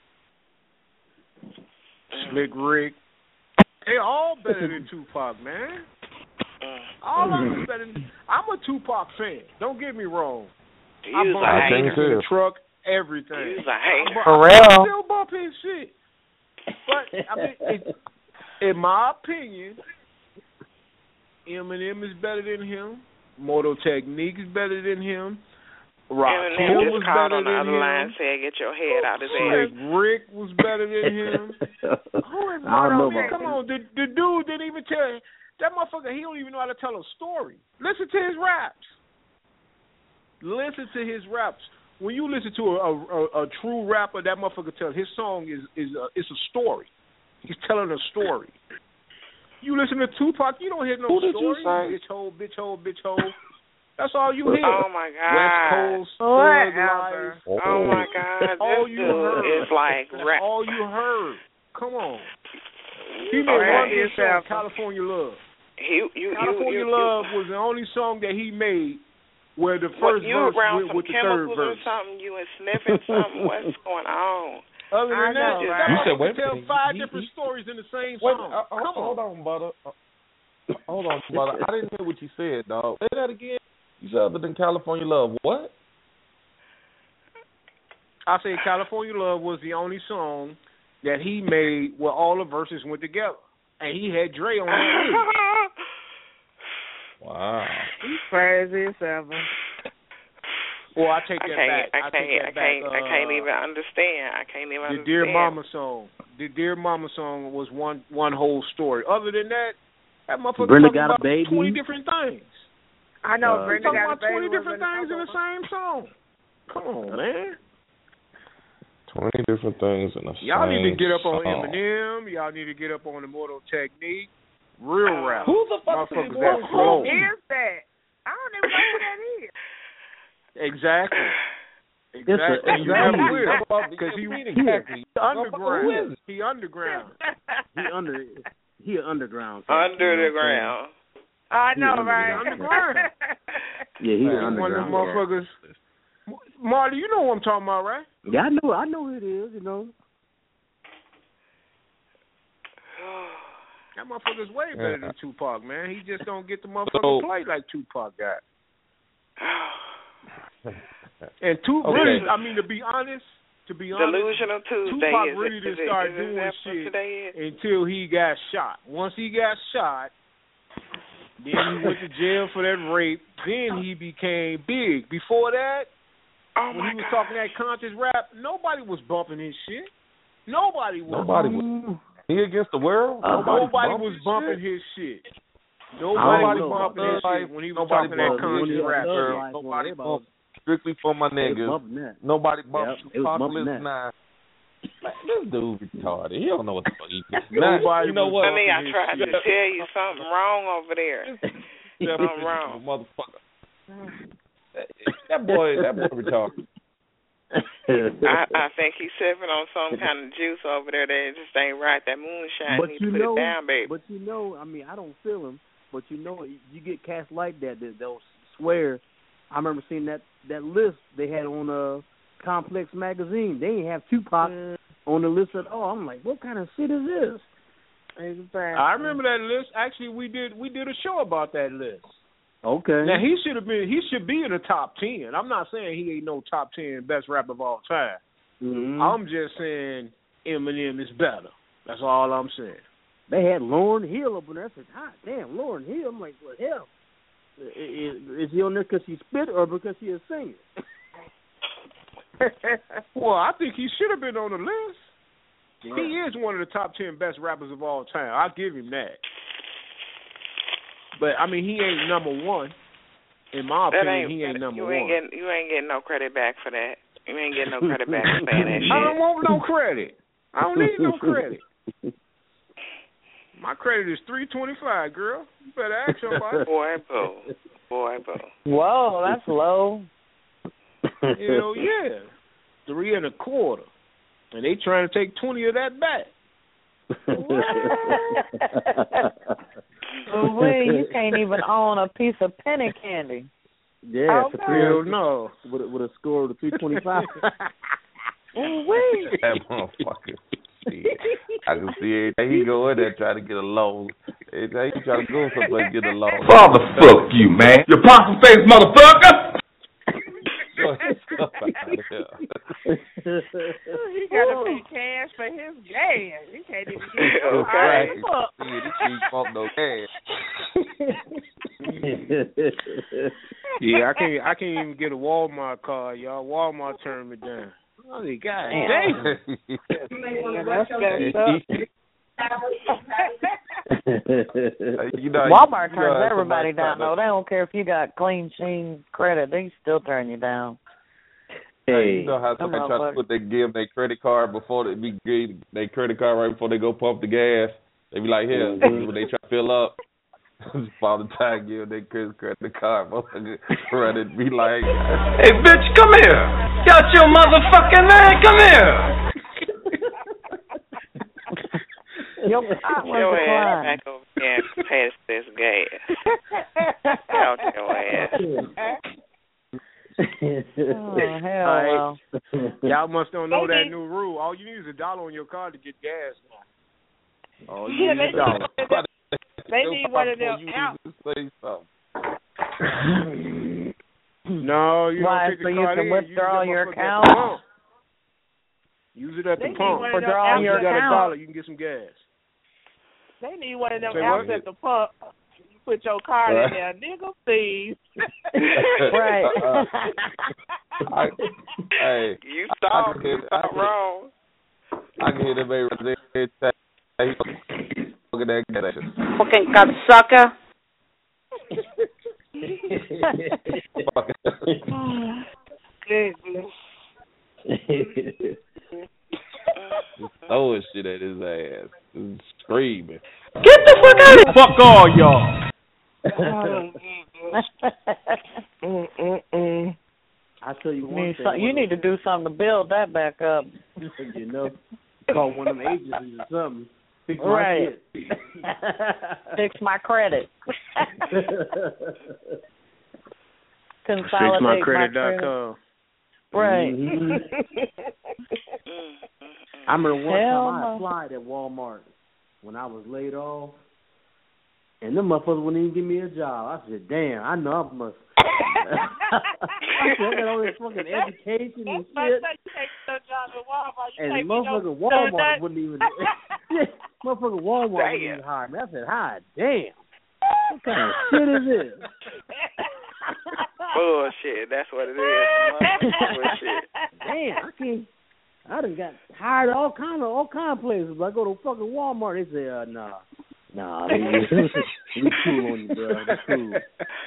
D: Slick Rick. They all better than Tupac, man. All of them better than. I'm a Tupac fan. Don't get me wrong.
E: You
D: I
E: was
D: bump
E: a
D: his
E: hater.
D: in the truck, everything.
E: You was a hater.
H: For
D: I
H: real?
D: still bump his shit. But I mean, it, in my opinion, Eminem is better than him. Mortal Technique is better than him. Rakim
E: Eminem
D: was
E: just called
D: better
E: on the
D: than
E: other
D: him.
E: line, said, "Get your head out his
D: Slick
E: ass."
D: Rick was better than him. Who is
G: I don't know
D: man,
G: about
D: come
G: that.
D: on, the, the dude didn't even tell that motherfucker. He don't even know how to tell a story. Listen to his raps. Listen to his raps. When you listen to a, a, a true rapper, that motherfucker tells his song is is a, it's a story. He's telling a story. You listen to Tupac, you don't hear no
C: Who did
D: story.
C: you say?
D: Bitch hole, bitch hole, bitch hole. That's all you hear.
E: Oh my God.
D: West Coast, thug
F: Whatever.
D: life.
E: Oh my God.
D: That's all
E: This
D: you
E: dude
D: heard.
E: is like
D: That's
E: rap.
D: all you heard. Come on. He made
F: Okay,
D: one good song,
F: yourself.
D: California Love.
E: He, you,
D: California
E: you, you,
D: Love was the only song that he made where the
E: What,
D: first
E: you
D: verse
E: around
D: went
E: some
D: with the third
E: chemicals
D: verse.
E: or something? You was sniffing something? What's going on?
D: Other
F: I
D: than
F: know,
D: that,
F: right?
D: that
C: You said,
D: motherfucker
C: wait a
D: tell
C: minute,
D: five
C: he-
D: different
C: he-
D: stories in the same
C: Wait,
D: song.
C: uh, uh,
D: Come
C: hold
D: on.
C: on, brother. Uh, hold on, brother. I didn't hear what you said, dog. Say that again. You said other than California Love. What?
D: I said California Love was the only song that he made where all the verses went together. And he had Dre on that lead.
C: Wow.
F: He's crazy as ever.
D: Well, I take
E: I
D: that
E: can't,
D: back.
E: I
D: I
E: can't,
D: take
E: I
D: that
E: can't,
D: back.
E: I can't
D: Uh,
E: even understand. I can't even
D: The
E: understand.
D: Dear Mama song. The Dear Mama song was one one whole story. Other than that, that motherfucker
G: Brenda
D: talking
G: Got a
D: about
G: Baby.
D: twenty different things.
F: I know
G: Uh,
F: Brenda
D: Talking
F: got
D: about
F: a baby.
D: twenty
F: was
D: different
F: in
D: things in the same song. Come on, man.
C: Twenty different things in the
D: Y'all
C: same
D: need to get up on
C: song.
D: Eminem. Y'all need to get up on Immortal Technique. Real rap.
C: Who the fuck is
D: Motherfuckers
C: Immortal
D: that
F: Who
D: flow.
F: is that? I don't even know who that is.
D: Exactly.
G: It's
D: Exactly.
G: a-
D: You
G: exactly.
D: never will.
C: Because
D: Because he,
C: exactly.
D: he underground. He underground.
G: He under he an underground.
E: Under the
G: you know what I'm saying?
E: ground.
F: I
G: He
F: know,
G: underground.
F: right?
D: Underground.
G: Yeah, he's
C: Man,
G: an
D: One of them
G: underground.
D: motherfuckers. Marty, you know what I'm talking about, right?
G: Yeah, I know. I know who it is. You know.
D: That motherfucker's way better
C: Yeah.
D: than Tupac, man. He just don't get the motherfucker
C: So-
D: play like Tupac got. And two,
C: Okay.
D: really, I mean, to be honest, to be honest,
E: Delusional Tuesday.
D: Tupac
E: is
D: really
E: it,
D: didn't
E: is
D: start
E: it, is
D: doing
E: that what
D: shit
E: today is?
D: until he got shot. Once he got shot, then he went to jail for that rape. Then he became big. Before that,
E: Oh
D: when
E: my
D: he was
E: God.
D: talking that conscious rap, nobody was bumping his shit. Nobody was.
C: Nobody was. He against the world?
G: Uh,
D: Nobody,
C: bumping
D: was
C: his
D: bumping
C: shit?
D: his shit.
G: I
D: Nobody
G: don't
D: was
G: know.
D: bumping his shit when he was
C: Nobody
D: talking that
C: bumped
D: conscious
G: his
D: rap.
G: shit.
C: girl.
G: Like,
C: Nobody
G: everybody
C: bumped strictly for my
G: They
C: niggas.
G: bumping that.
C: Nobody bumped
G: Yep, it was bumping
C: Apocalypse
G: that.
C: Nine. Man, this dude retarded. He don't know what the fuck he's doing.
D: Nobody
C: You know
D: was
C: what?
E: Honey, I
D: his
E: tried
D: shit.
E: to tell you something wrong over there. Something wrong.
C: Motherfucker. That, that boy, that boy retarded.
E: I, I think he's sipping on some kind of juice over there that just ain't right. That moonshine,
G: But
E: need
G: you
E: to put
G: know,
E: it down, baby.
G: but you know, I mean, I don't feel him, but you know, you get cats like that that they'll swear. I remember seeing that that list they had on uh Complex magazine. They didn't have Tupac
F: Mm.
G: on the list at all. I'm like, what kind of shit is this?
F: Exactly.
D: I remember that list. Actually, we did we did a show about that list.
G: Okay.
D: Now he should have been. He should be in the top ten. I'm not saying he ain't no top ten best rapper of all time.
G: Mm-hmm.
D: I'm just saying Eminem is better. That's all I'm saying.
G: They had Lauryn Hill up in there. I said, "Hot damn, Lauryn Hill." I'm like, "What hell? Is, is he on there because he spit or because he a singer?"
D: Well, I think he should have been on the list.
G: Yeah.
D: He is one of the top ten best rappers of all time. I'll give him that. But I mean, he ain't number one. In my
E: That
D: opinion,
E: ain't,
D: he ain't number
E: you
D: one.
E: ain't getting, you ain't getting no credit back for that. You ain't getting no credit back for saying that shit.
D: I don't want no credit. I don't need no credit. My credit is three twenty five, girl. You better ask somebody.
E: Boy, boo. Boy, boo.
H: Whoa, that's low.
D: Hell yeah, three and a quarter, and they trying to take twenty of that back.
H: Wait, you can't even own a piece of penny candy.
G: Yeah,
F: Okay.
D: Hell no.
G: With a, with a score of three twenty five.
H: Wait.
C: That motherfucker. Shit. I can see it. He go in there trying to get a loan. He trying to go someplace and get a loan.
J: Father, fuck you, man. You possum face motherfucker.
F: He got to pay cash for his gas. He can't even get it.
C: Okay.
F: Fuck.
C: Yeah, this ain't want no cash.
D: Yeah, I can't. I can't even get a Walmart card, y'all. Walmart turned me down. Oh, God
H: Damn.
D: damn.
F: Yeah, that's messed up.
C: you know,
H: Walmart
C: you
H: turns
C: know,
H: everybody
C: somebody
H: down, though. They don't care if you got clean sheen credit. They still turn you down.
C: Hey, you know how somebody
H: Them
C: try to
H: motherfuckers.
C: put their give their credit card before they be give their credit card right before they go pump the gas. They be like, here, when they try to fill up, all the time give their credit credit card, motherfucker, run it, be like,
J: Hey, bitch, come here. Got your motherfucking man. Come here.
H: Yo,
E: Your ass back over there and pass this gas. Out your ass.
H: Oh, hell
D: All
H: well.
D: Y'all must don't know
F: They
D: that
F: need-
D: new rule. All you need is a dollar on your card to get gas now. All you
F: Yeah,
D: need is a
F: they-
D: dollar.
F: They need one of them
C: you
F: out.
C: to say something.
D: No, you
H: Why,
D: don't take
H: so
D: the
H: you
D: card
H: can
D: in.
H: withdraw
D: Use that
H: your
D: motherfucker at
H: account?
D: the pump. Use it at
F: They
D: the
F: need
D: pump.
F: one of them
H: Withdraw
F: out
D: Once
H: your
D: you got a
H: account.
D: dollar, you can get some gas.
F: They need one of them
D: Say
F: outs
D: what?
F: at the pump. You put your card
C: Right.
F: in there, nigga, please.
H: Right.
C: I, hey,
E: You
C: I
E: thought
C: can
E: you
C: hear, I
E: thought
C: can,
E: wrong.
C: I can hear them every day say, hey, look at that gas.
K: Fucking cocksucker.
C: Throwing shit at his ass. And screaming.
J: Get the fuck out of here. Fuck all y'all.
F: Mm-mm-mm.
G: I tell you
H: You
G: one
H: need
G: thing.
H: some- you need to do something to build that back up.
G: You know, call one of them agencies or something. Fix my
H: Right.
G: shit.
H: Fix my credit. Consolidate
D: Fix my
H: my
D: credit dot
H: credit.
D: com.
H: Right.
G: Mhm. I remember one
H: Hell
G: time I
H: no.
G: applied at Walmart when I was laid off, and them motherfuckers wouldn't even give me a job. I said, "Damn, I know I must." I said, I got all this fucking education and
F: That's
G: shit,
F: why you take no job at Walmart. You
G: and
F: take me no-
G: motherfucking
F: no
G: Walmart
F: nut.
G: wouldn't even. Yeah, motherfucking Walmart wouldn't even hire me. I said, "Hi, damn, what kind of shit is this?"
E: Bullshit. That's what it is. Bullshit.
G: Damn, I can't. I done got hired at all kind of all kind of places. But I go to fucking Walmart, they say, uh, "Nah, nah, they, we cool on you, bro. We cool."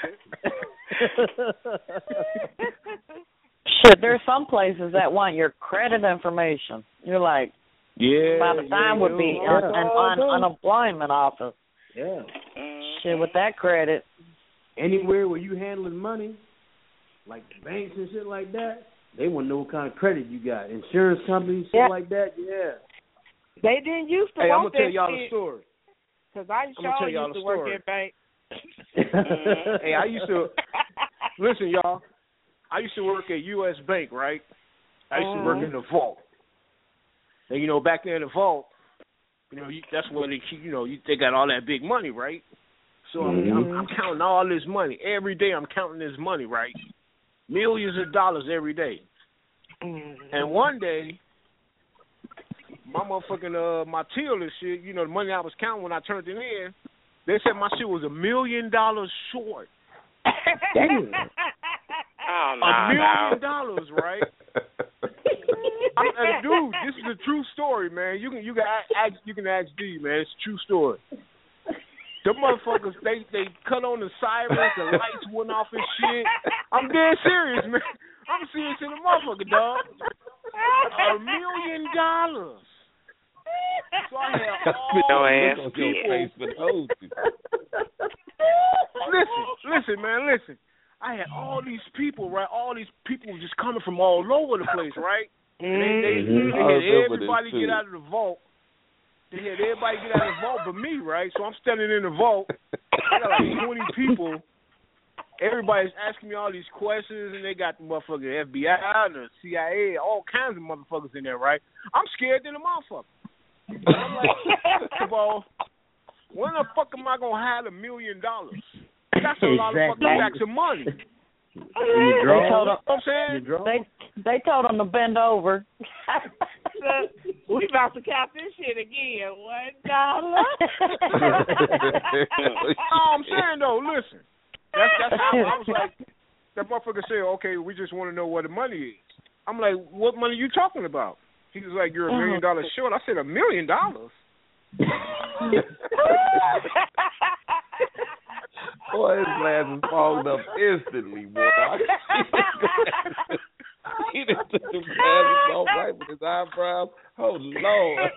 H: Shit, there's some places that want your credit information. You're like,
D: Yeah.
H: by the time
D: yeah,
H: would be
D: yeah.
H: an, an un, unemployment office.
G: Yeah.
H: Shit, with that credit.
G: Anywhere where you handling money, like banks and shit like that, they want to know what kind of credit you got. Insurance companies, shit
F: Yeah.
G: like that. Yeah.
F: They didn't used to
D: Hey, I'm
F: want
D: gonna tell
F: that
D: y'all a
F: shit,
D: story.
F: because I
D: I'm gonna tell
F: sure
D: y'all
F: used
D: a
F: to work
D: story.
F: at bank.
D: Hey, I used to listen, y'all. I used to work at U S Bank, right? I used to work in the vault. And you know, back there in the vault, You know, you, that's where they keep. You know, you, they got all that big money, right? So
G: Mm-hmm.
D: I'm, I'm, I'm counting all this money every day. I'm counting this money, right? Millions of dollars every day. And one day, my motherfucking uh my till and shit, you know, the money I was counting when I turned it in, they said my shit was a million dollars short.
G: Damn.
E: Oh, no,
D: A million
E: no.
D: dollars, right? I, and dude, this is a true story, man. You can you can ask you can ask D, man. It's a true story. The motherfuckers, they they cut on the sirens, the lights went off and shit. I'm dead serious, man. I'm serious in the motherfucker, dog. A million dollars. So I had all
E: No ass
C: Look on your face for those.
D: Listen, listen, man, listen. I had all these people, right? All these people just coming from all over the place, right? And they, they,
G: Mhm.
D: they
C: I
D: had
C: remember
D: everybody
C: this,
D: get
C: too.
D: out of the vault. They had everybody get out of the vault but me, right? So I'm standing in the vault. I got like twenty people. Everybody's asking me all these questions, and they got the motherfucking F B I, the C I A, all kinds of motherfuckers in there, right? I'm scared than a motherfucker. And I'm like, first of all, when the fuck am I gonna hide a million dollars? That's a lot of
G: Exactly.
D: fucking stacks of money.
G: You
H: They
G: draw?
H: told
D: You know what I'm
G: You
D: saying?
G: draw?
H: They they told them to bend over.
F: We about to count this shit again. One dollar.
D: Oh, I'm saying though, listen. That's that's how I was like. That motherfucker said, "Okay, we just want to know what the money is." I'm like, "What money you talking about?" He was like, "You're a million dollars short." I said, "A million dollars?"
C: Boy, his glasses fogged up instantly, boy. He just took the glasses off right with his eyebrows. Oh, Lord.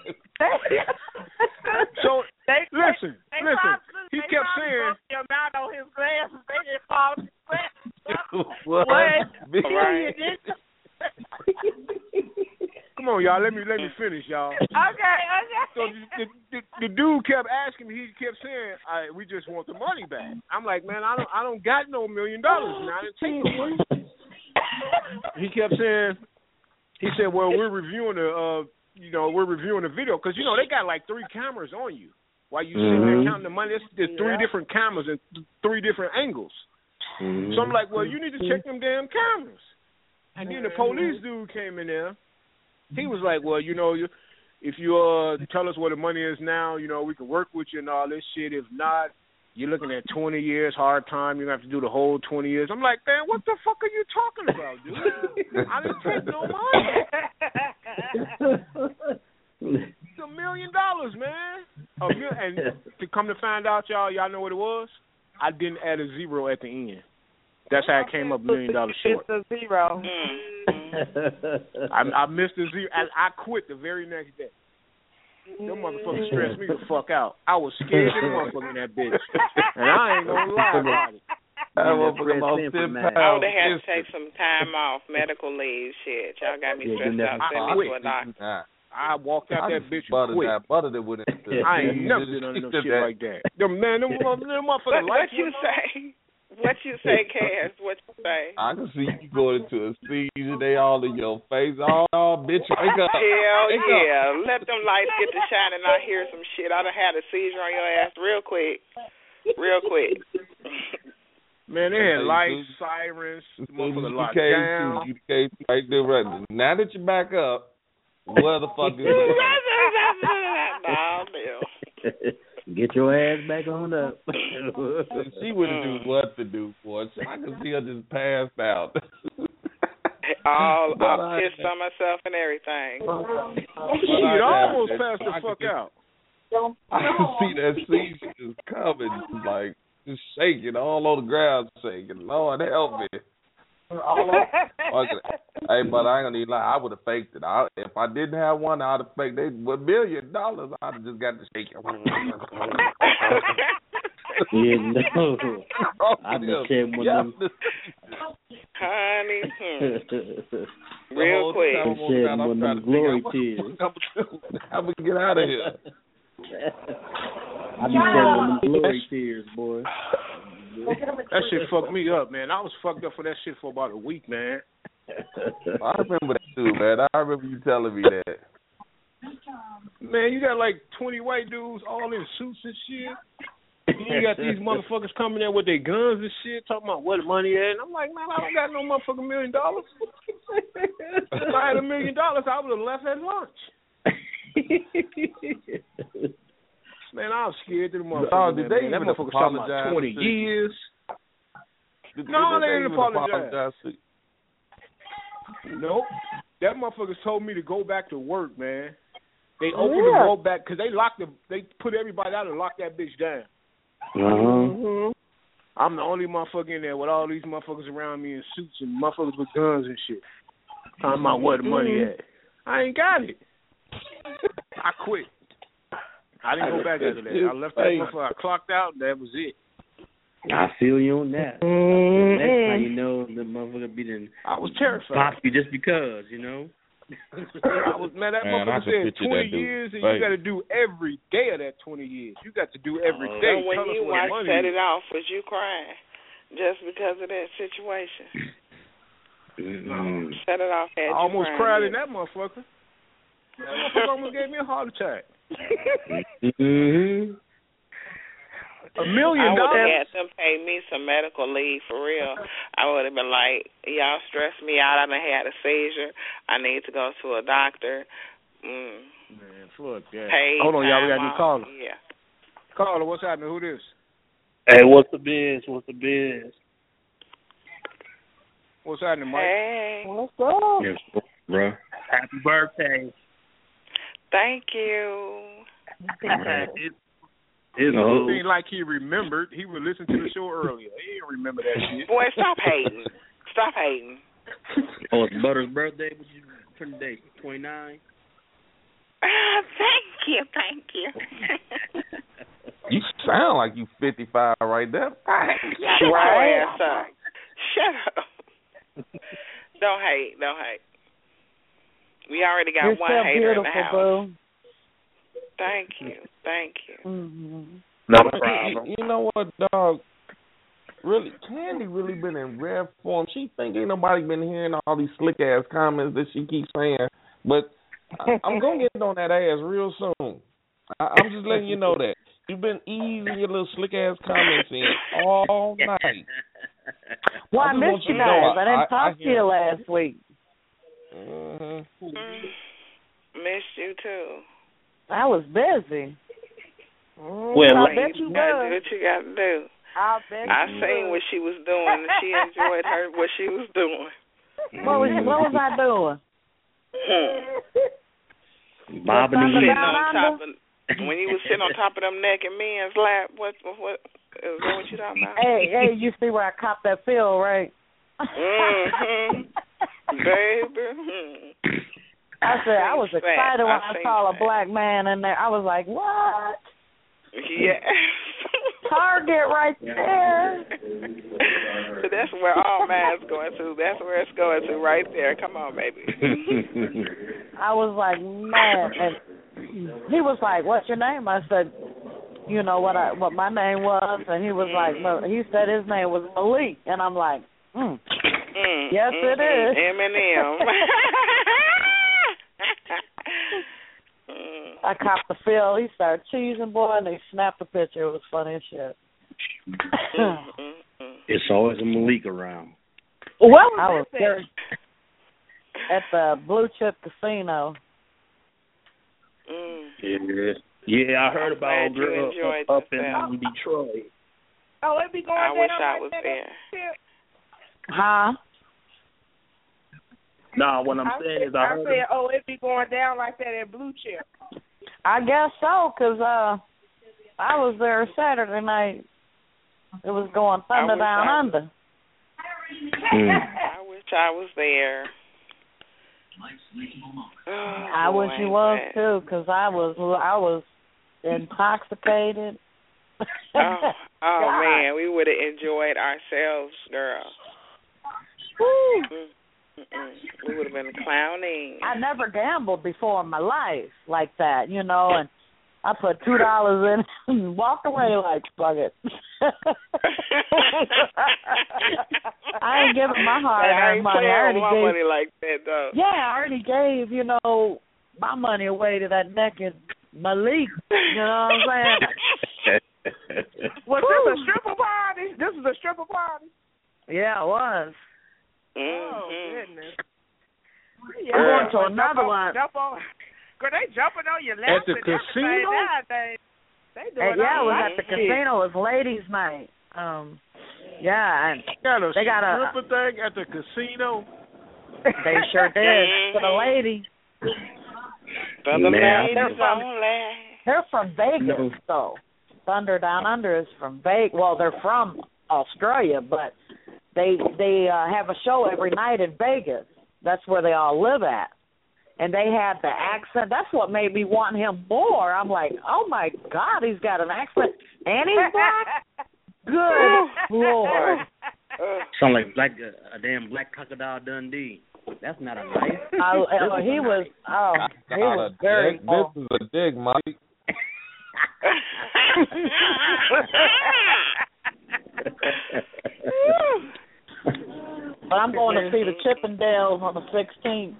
D: So,
F: They,
D: listen,
F: they, they
D: listen.
F: probably,
D: He
F: they
D: kept
F: probably
D: saying,
F: broke the amount on his glasses. They didn't fall his glasses.
C: What?
F: What?
C: Right.
D: "Come on, y'all. Let me let me finish, y'all."
F: Okay, okay.
D: So the, the, the, the dude kept asking me. He kept saying, I, "We just want the money back." I'm like, "Man, I don't, I don't got no million dollars, man. I didn't take no money." He kept saying, he said, "Well, we're reviewing the, uh, you know, we're reviewing the video because you know they got like three cameras on you while you sitting there
G: Mhm.
D: counting the money. There's, there's three
F: Yeah.
D: different cameras and th- three different angles."
G: Mhm.
D: So I'm like, "Well, you need to check them damn cameras." And then the police dude came in there. He was like, "Well, you know, you, if you uh tell us what the money is now, you know, we can work with you and all this shit. If not, you're looking at twenty years, hard time. You're going to have to do the whole twenty years. I'm like, "Man, what the fuck are you talking about, dude? I didn't take no money. It's a million dollars, man. A mil- and to come to find out, y'all, y'all know what it was? I didn't add a zero at the end. That's how it came up a million dollars short.
F: It's a zero.
D: I, I missed the zero. And I quit the very next day. Them motherfuckers stressed me the fuck out. I was scared of the motherfucker in that bitch. And I ain't gonna lie about it.
C: That motherfucker lost ten pounds.
E: I would have had to take some time off, medical leave. Shit, y'all got me
G: Yeah,
E: stressed
G: you
E: out.
G: never-
E: Send me to a doctor.
C: Nah.
D: I walked out
C: I
D: that bitch
C: butter
D: quick.
C: that butter that went into
D: I ain't never been under no shit like that. Them man, them, them
E: What,
D: motherfuckers
E: what
D: like
E: you say? What you say, Cass? What you say?
C: I can see you going into a seizure. They all in your face. Oh, oh bitch, wake up.
E: Hell
C: Wake
E: yeah.
C: up.
E: Let them lights get to shining and I hear some shit. I'd have had a seizure on your ass real quick. Real quick.
D: Man, they had
C: Hey,
D: lights,
C: dude.
D: sirens, the
C: As soon as
D: motherfucker
C: you
D: locked
C: came
D: down.
C: to, you came to right there, right there. Now that you're back up, where the fuck is it?
E: Nah, Bill.
G: Get your ass back on up.
C: She wouldn't do what to do for it. I could see her just passed out.
E: All
C: But
E: I
C: I-
E: pissed on myself and everything.
D: Shit, I almost passed the
C: I
D: fuck
C: could-
D: out.
C: I can see that seizure just coming, like just shaking all on the ground, shaking. Lord help me. Fucking- hey, but I ain't gonna need to lie. I would have faked it. I, if I didn't have one, I'd have faked it. With a million dollars, I'd have just got to shake it.
G: Yeah, no. I've been sharing one of them.
E: Honey, hmm.
C: The
E: real
C: whole
E: quick.
C: time I'm
G: Shedding
C: on
G: one of
C: trying
G: them
C: to figure
G: glory
C: out what the
G: tears.
C: fuck I'm doing. How we get out of here?
G: I be shedding one of them glory tears, boy.
D: That shit fucked me up, man. I was fucked up for that shit for about a week, man.
C: I remember that too, man. I remember you telling me that.
D: Man, you got like twenty white dudes all in suits and shit. And you got these motherfuckers coming there with their guns and shit, talking about where the money at. And I'm like, man, I don't got no motherfucking million dollars. If I had a million dollars, I would have left at lunch. Man, I was scared to the motherfucker.
C: Oh, did
D: man,
C: they
D: man. That
C: even
D: motherfucker talking about
C: apologize
D: twenty
C: to-
D: years.
C: Did,
D: No,
C: did
D: they didn't
C: even
D: apologize.
C: apologize to-
D: Nope. That motherfuckers told me to go back to work, man. They
H: Oh,
D: opened
H: yeah.
D: the road back because they locked the, they put everybody out and locked that bitch down.
G: Uh-huh.
D: I'm the only motherfucker in there with all these motherfuckers around me in suits and motherfuckers with guns and shit. Talking about where the money at. I ain't got it. I quit. I didn't go back after that. I left that motherfucker. I clocked out. That was it.
G: I feel you on that.
H: Mm-hmm.
G: Next time you know the motherfucker be done
D: I was terrified.
G: pop you just because, you know.
D: I was man. That
C: Man, I
D: motherfucker
C: can
D: said
C: picture
D: twenty
C: that dude.
D: years, and
C: Right.
D: you got to do every day of that twenty years. You got to do every
G: Oh.
D: day.
E: And when
D: Tell us
E: you
D: where the
E: watched
D: money
E: Set
D: is.
E: It Off, was you crying just because of that situation?
G: Mm-hmm.
E: Set It Off had
D: I
E: you
D: almost
E: crying,
D: cried in
E: didn't
D: that motherfucker. That motherfucker almost gave me a heart attack.
G: Mm-hmm.
D: A million
E: I would have
D: dollars.
E: had them pay me some medical leave for real. I would have been like, y'all stress me out. I done had a seizure. I need to go to a doctor. Mm.
D: Man, fuck that.
E: Pay
D: Hold on, y'all. We got a
E: time
D: new caller.
E: off. Yeah.
D: Caller, what's happening? Who this?
L: Hey, what's the biz? What's the biz?
D: What's happening, Mike?
E: Hey.
H: What's up?
G: Yes, bro.
L: Happy birthday.
E: Thank you.
L: It,
G: You
D: It
G: know,
D: seemed like he remembered. He would listen to the show earlier. He didn't remember that shit.
E: Boy, stop hating. Stop hating.
G: oh, it's Butter's birthday. What you turn today? twenty-nine?
E: Ah, thank you, thank you.
C: You sound like you fifty-five right there.
E: Shut your ass up. Shut up. Don't hate, don't hate. We already got
H: You're
E: one
H: so
E: hater in the
H: beautiful,
E: house.
H: boo.
E: Thank you, thank you.
H: Mm-hmm.
L: not a
C: You,
L: problem.
C: you know what, dog? Really, Candy really been in rare form. She think ain't nobody been hearing all these slick ass comments that she keeps saying. But I, I'm gonna get on that ass real soon. I, I'm just letting you know that you've been easing your little slick ass comments in all night.
H: Well, I,
C: I just want
H: missed
C: you
H: you
C: to know,
H: guys. I, didn't
C: I-
H: talk
C: I
H: to
C: hear-
H: you last week.
C: Mm-hmm.
E: Mm. Missed you too.
H: I was busy.
L: Well,
H: I
L: like,
H: bet you
E: You gotta do
H: was.
E: what you gotta do.
H: I bet
E: I
H: you
E: seen
H: was.
E: what she was doing, and she enjoyed her what she was doing.
H: What was, what was I doing?
E: Hmm.
G: Bobbing and
E: Sitting
G: weaving.
E: on top of when you was sitting on top of them naked men's lap. What what is that? What you talking about?
H: Hey, hey, you see where I copped that feel, right?
E: Mm-hmm. Baby. Hmm.
H: I said I was
E: seen
H: excited
E: that.
H: when
E: I
H: I
E: seen
H: saw a
E: that.
H: black man in there. I was like, what?
E: Yeah.
H: Target right there.
E: So that's where all man's going to. That's where it's going to right there. Come on, baby.
H: I was like, man, and he was like, "What's your name?" I said, "You know what I what my name was," and he was like, "Well," he said his name was Malik, and I'm like, mm.
E: Mm,
H: "Yes,
E: mm,
H: it is."
E: Eminem.
H: I copped the feel. He started cheesing, boy, and they snapped the picture. It was funny as shit.
G: It's always a Malik around.
H: Well, I was there at the Blue Chip Casino.
E: Mm.
L: yeah, yeah, I heard
E: I'm
L: about
E: glad you
L: girl
E: enjoyed
L: up, up
E: yourself.
L: in Detroit.
F: Oh, it be going
E: I
F: down
E: wish I
F: like
E: was
F: that
E: there.
F: at Blue Chip?
H: Huh?
L: Nah, what I'm
F: I
L: saying
F: said,
L: is I
F: I
L: heard
F: said, oh, it be going down like that at Blue Chip.
H: I guess so, 'cause uh, I was there Saturday night. It was going thunder
E: wish
H: down
E: I-
H: under.
G: Mm.
E: I wish I was there. Oh,
H: I wish
E: boy,
H: you was
E: man.
H: too, 'cause I was I was intoxicated.
E: Oh, oh
H: God.
E: man, we would have enjoyed ourselves, girl.
H: Woo.
E: Mm, mm-mm. We would have been clowning.
H: I never gambled before in my life like that, you know, and I put two dollars in and walked away like fuck it. I ain't giving my hard
E: I
H: earned
E: ain't
H: money. I
E: playing
H: already
E: with my
H: gave
E: money like that though.
H: Yeah, I already gave, you know, my money away to that naked Malik. You know what I'm saying?
F: Was this a stripper party? This is a stripper party?
H: Yeah, it was.
E: Mm-hmm.
F: Oh, goodness.
H: Yeah, I'm going to another
F: jump on,
H: one.
F: Jump on. Girl, they jumping on your lap
D: At the
F: and everything
D: casino?
F: nowadays. They
H: Uh,
F: doing
H: yeah, it
F: all
H: was
F: right.
H: at the casino. It was ladies' night. Um, yeah, and
D: Got a
H: they got a.
D: stripper thing at the casino.
H: They sure did for the ladies.
E: For the
G: Man.
E: ladies
H: They're from,
E: only.
H: they're from Vegas,
G: No.
H: though. Thunder Down Under is from Vegas. Well, they're from Australia, but they they uh, have a show every night in Vegas. That's where they all live at. And they had the accent. That's what made me want him more. I'm like, oh my God, he's got an accent, and he's black. Good Lord.
L: Sound like like a, a damn black crocodile Dundee. That's not a nice.
H: I, uh, he was. Oh, he was very.
C: Dig. This is a dig, Mike.
H: But I'm going to see the Chippendales on the sixteenth.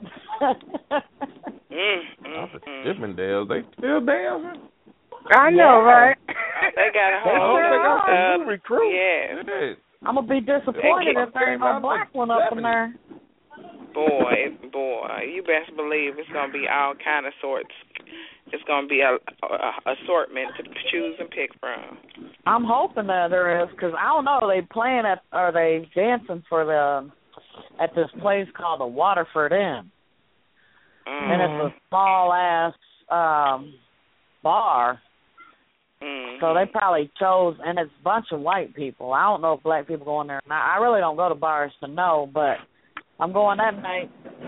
E: Mm-hmm.
C: Chippendales, they still dancing.
F: I know, right?
E: They got a
C: I don't
E: whole
C: think I
E: uh,
C: can recruit.
E: yeah.
C: Hey,
H: I'm gonna be disappointed if there ain't no black one up in there.
E: Boy, boy, you best believe it's gonna be all kind of sorts. It's gonna be a, a assortment to choose and pick from.
H: I'm hoping that there is, because I don't know. They playing at, are they dancing for the at this place called the Waterford Inn,
E: Mm.
H: and it's a small ass um, bar.
E: Mm.
H: So they probably chose, and it's a bunch of white people. I don't know if black people go in there. Now, I really don't go to bars to know, but I'm going that night.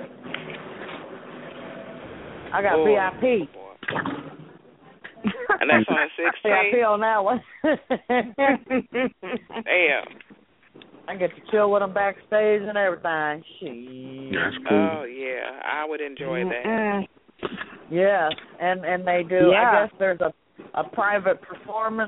H: I got
E: Boy.
H: V I P.
E: And that's on the
H: V I P
E: sixteenth.
H: on that one.
E: Damn.
H: I get to chill with them backstage and everything. Shit.
L: That's cool.
E: Oh yeah, I would enjoy that.
F: Mm-mm.
H: Yeah, and and they do.
F: Yeah.
H: I guess there's a a private performance.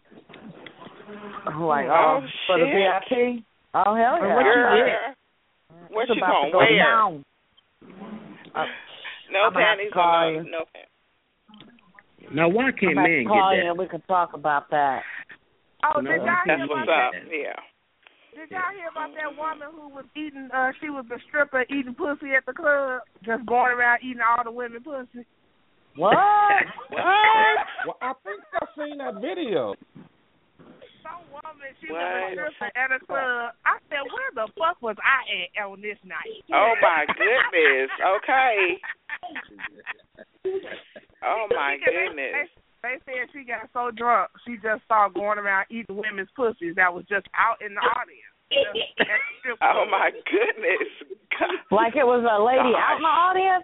H: Like
E: Oh,
H: oh, for the
E: shit.
H: V I P. Oh hell yeah!
E: Girl, what
H: It's
E: you
H: about
E: gonna
H: to go
E: wear?
H: down. Uh,
E: No
H: I'm gonna have to
E: panties
H: call
E: or
H: you.
E: no, no panties.
L: Now, why
H: I'm
L: can't
H: about
L: men
H: to call
L: get
H: you
L: that?
H: and we can talk about that.
F: Oh,
L: No,
F: did y'all hear
E: That's
F: about
E: what's up.
F: that?
E: Yeah.
F: Did y'all hear about that woman who was eating? Uh, she was a stripper eating pussy at the club, just going around eating all the women pussy.
H: What?
E: What?
C: Well, I think I've seen that video.
F: Some woman, she
E: What?
F: was a stripper at a club. I said, where the fuck was I at on this night?
E: Oh my goodness. Okay. Oh my goodness.
F: They, they said she got so drunk she just started going around eating women's pussies that was just out in the audience. Just at the strip
E: Oh
F: club.
E: my goodness. God.
H: Like it was a lady out in the audience?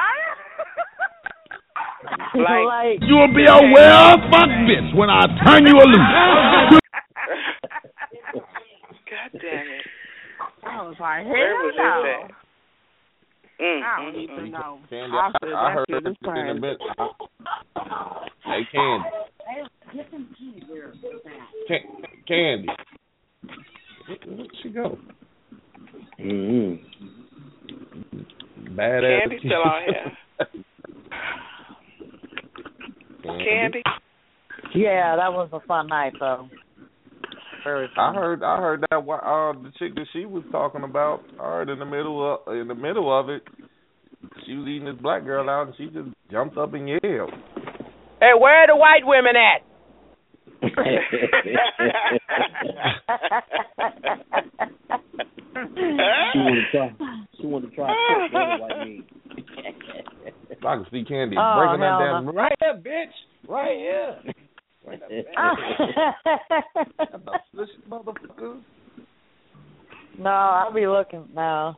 E: Like,
H: like
M: You'll be a well-fucked bitch when I turn you loose.
E: God damn it.
F: I was like, hell
E: Where was
F: no.
E: this at? Mm,
F: I don't
E: mm,
F: even
E: mm.
F: know.
C: Candy,
F: I
C: I,
F: said,
C: I
F: that
C: heard
F: shit
C: it
F: is
C: in a
F: crazy.
C: bit. Hey, Candy. Can- Candy. Where- Where'd she go?
L: Mm-hmm.
C: Badass.
E: Candy's still out here. Candy?
H: yeah, that was a fun night though. Very
C: I
H: fun.
C: heard, I heard that one- uh, the chick that she was talking about. I heard in the middle of, in the middle of it, she was eating this black girl out, and she just jumped up and yelled.
N: Hey, where are the white women at?
L: She wanted to try. She wanted to try to cook like me.
C: I can see Candy
H: Oh,
C: breaking that
H: hell
C: down.
H: no.
C: Right here, bitch. Right here. Right This motherfucker.
H: No, I'll be looking now.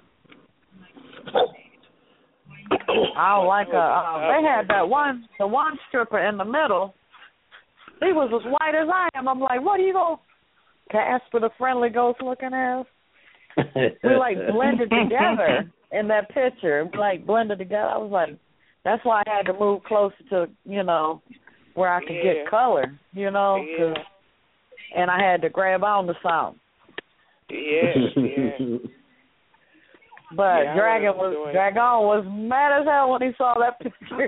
H: I don't like a. Uh, they had that one, the one stripper in the middle. He was as white as I am. I'm like, what are you gonna Casper the Friendly Ghost looking ass? We like blended together in that picture. We like blended together. I was like, that's why I had to move closer to, you know, where I could
E: Yeah.
H: get color, you know, 'cause- and I had to grab on to something.
E: Yeah, yeah.
H: But
E: Yeah, I
H: Dragon
E: was
H: was
E: doing-
H: Dragon was mad as hell when he saw that picture.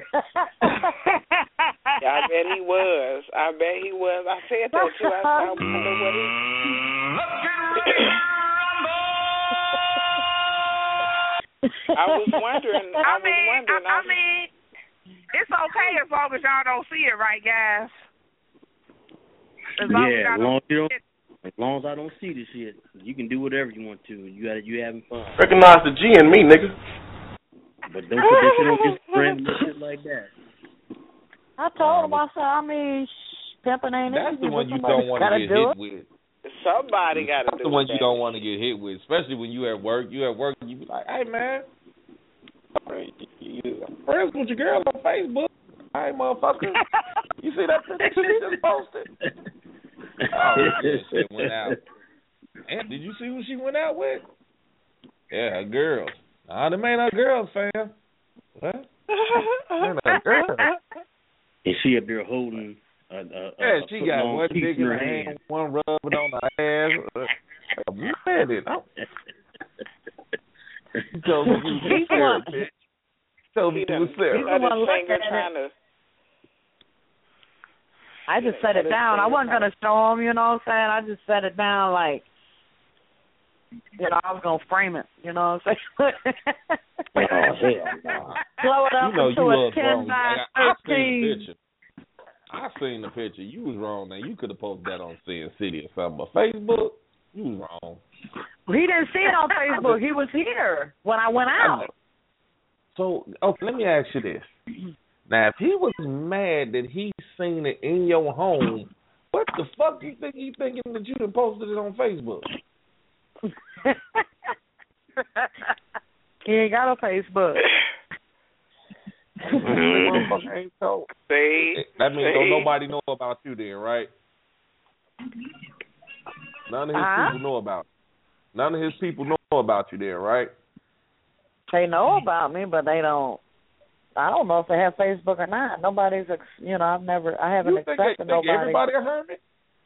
E: Yeah, I bet he was. I bet he was. I said that too. I, I wonder what he. I was wondering. I,
F: I
E: was
F: mean,
E: wondering.
F: I, I mean, it's okay as long as y'all don't see it, right, guys? As long as
L: Yeah, as
F: y'all
L: long as, you
F: don't
L: don't, as long as I don't see the shit, you can do whatever you want to. You got you having fun.
B: Recognize the G in me, nigga.
L: But don't put this shit on Instagram and shit like that.
H: I told him, I said, I mean, sh- pimping ain't
C: That's
H: easy.
C: the one you
H: Somebody's
C: don't want
H: gotta
C: to get
H: do
C: hit
H: it.
C: with.
E: Somebody got to
C: That's
E: do
C: the ones
E: that.
C: you don't want to get hit with, especially when you at work. You at work, and you be like, "Hey, man, you friends with your girl on Facebook? Hey, motherfucker, you see that picture she just posted? Oh, yeah, shit went out. And did you see who she went out with? Yeah, her girls. Nah, them ain't her girls, fam. What? Ain't her girls.
L: And she up there holding a, a,
C: Yeah,
L: a
C: she
L: foot
C: got
L: long
C: one
L: piece
C: dick in her hand, one rubbing on her ass. Like, you said it. You told me you was Sarah, bitch. You told me you was Sarah.
E: He got his finger trying to.
H: I just set it down. I wasn't gonna show him, you know what I'm saying? I just set it down like, you know, I was gonna frame it, you know what I'm saying?
L: Oh, hell no.
H: Blow it up
C: You know
H: into
C: you
H: a
C: was
H: ten
C: wrong.
H: by
C: I, I seen the
H: thirteen.
C: picture. I seen the picture. You was wrong. Now you could have posted that on Sin City or something, but Facebook, you was wrong.
H: He didn't see it on Facebook. He was here when I went out.
C: So, okay, let me ask you this. Now, if he was mad that he seen it in your home, what the fuck do you think he thinking that you done posted it on Facebook?
H: He ain't got a Facebook.
C: Motherfucker ain't told.
E: See?
C: That means
E: See?
C: don't nobody know about you then, right? None of his
H: Uh-huh.
C: people know about you. None of his people know about you there, right?
H: They know about me, but they don't. I don't know if they have Facebook or not. Nobody's, ex you know, I've never, I haven't
C: You think,
H: accepted
C: think
H: nobody.
C: everybody a hermit?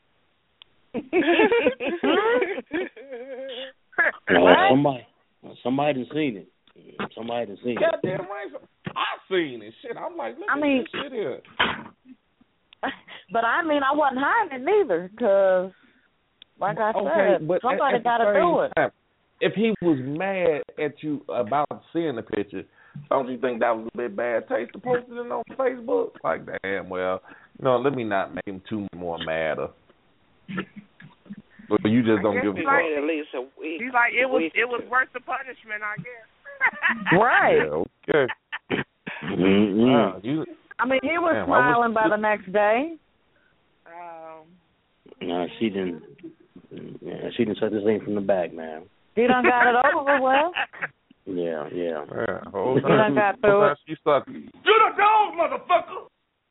L: No,
H: Right?
L: somebody, somebody done seen it. Somebody done seen it.
C: Goddamn right. I seen it. Shit, I'm like, look
H: I
C: at
H: mean-
C: this shit here.
H: But I mean, I wasn't hiding it neither, because, like I
C: Okay,
H: said,
C: but
H: somebody
C: at, at
H: got to
C: the
H: do
C: same
H: it.
C: time, if he was mad at you about seeing the picture, don't you think that was a bit bad taste to post it on Facebook? Like, damn, well, you know, let me not make him too more madder. But you just don't
F: I guess
C: give a
F: he's
C: fuck.
F: like-
E: At least a week.
F: He's like, it was
E: Week.
F: it was worth the punishment, I guess.
H: Right.
C: Yeah, okay.
L: Mm-hmm.
C: Wow, you,
H: I mean, he was
C: Damn, I wish-
H: smiling by the next day.
F: Um,
L: No, she didn't. Yeah, she didn't set this thing from the back, man.
H: He done got it over with.
L: Yeah, yeah.
C: yeah, whole
H: He done
C: time,
H: got
C: whole
H: through
C: time
H: it.
C: she sucked. You the dog, motherfucker.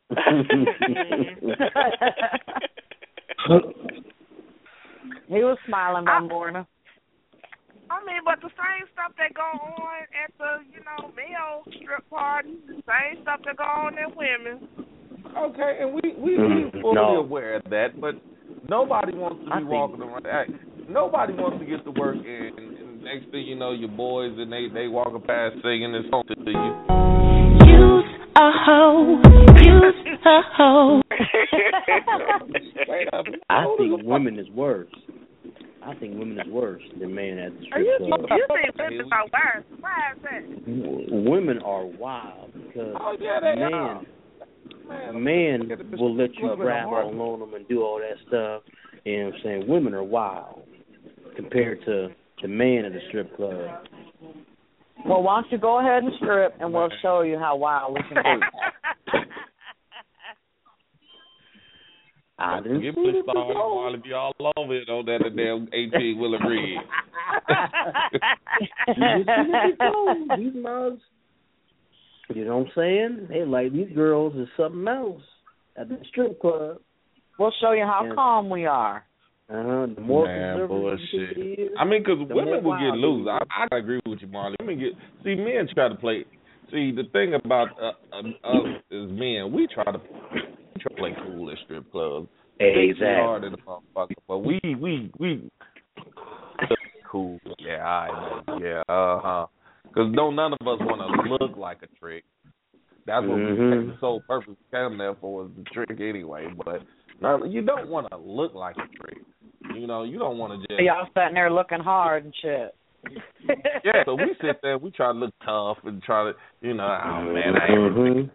H: He was smiling by morning.
F: I mean, but the same stuff that go on at the, you know, male strip parties, the same stuff that go on at women.
C: Okay, and we we
L: Mm,
C: we fully
L: no.
C: aware of that, but nobody wants to
H: I
C: be
H: think-
C: walking around. Hey, nobody wants to get to work, and, and next thing you know, your boys and they they walking past singing this song to you.
O: Use a hoe. Use a hoe.
C: Straight up.
L: I think women is worse. I think women is worse than men at the
F: Are you,
L: strip club.
F: you think women are worse? Why is that?
L: W- Women are wild because
C: Oh yeah, they
L: men,
C: are. Man,
L: men
C: look at the
L: will let you
C: club in the
L: grab
C: heart.
L: all on them and do all that stuff. You know what I'm saying? Women are wild compared to the man at the strip club.
H: Well, why don't you go ahead and strip, and we'll show you how wild we can be.
L: I didn't
C: Get
L: see
C: pushed
L: it
C: on,
L: before.
C: Marley be all over it on that damn eighteen wheeler rig.
L: These mugs, you know what I'm saying? They like these girls is something else at the strip club.
H: We'll show you how
L: Yeah.
H: calm we are.
L: Uh huh. The more
C: Man,
L: conservative
C: bullshit.
L: it is,
C: I mean, because
L: the
C: women
L: more
C: will get
L: wild
C: loose.
L: it
C: I,
L: is.
C: I agree with you, Marley. Women get see men try to play. See, the thing about uh, uh, us as men, we try to we try to play cool at strip clubs. They
L: Exactly.
C: hard in the motherfucker, but we we we cool. Yeah, all right, man. Yeah, uh huh. Because don't none of us want to look like a trick. That's what
G: mm-hmm.
C: we the sole purpose of coming there for is the trick anyway. But no, you don't want to look like a trick. You know, you don't want to just...
H: Y'all sitting there looking hard and shit.
C: Yeah, so we sit there, we try to look tough and try to, you know, oh, man, I ain't
G: mm-hmm.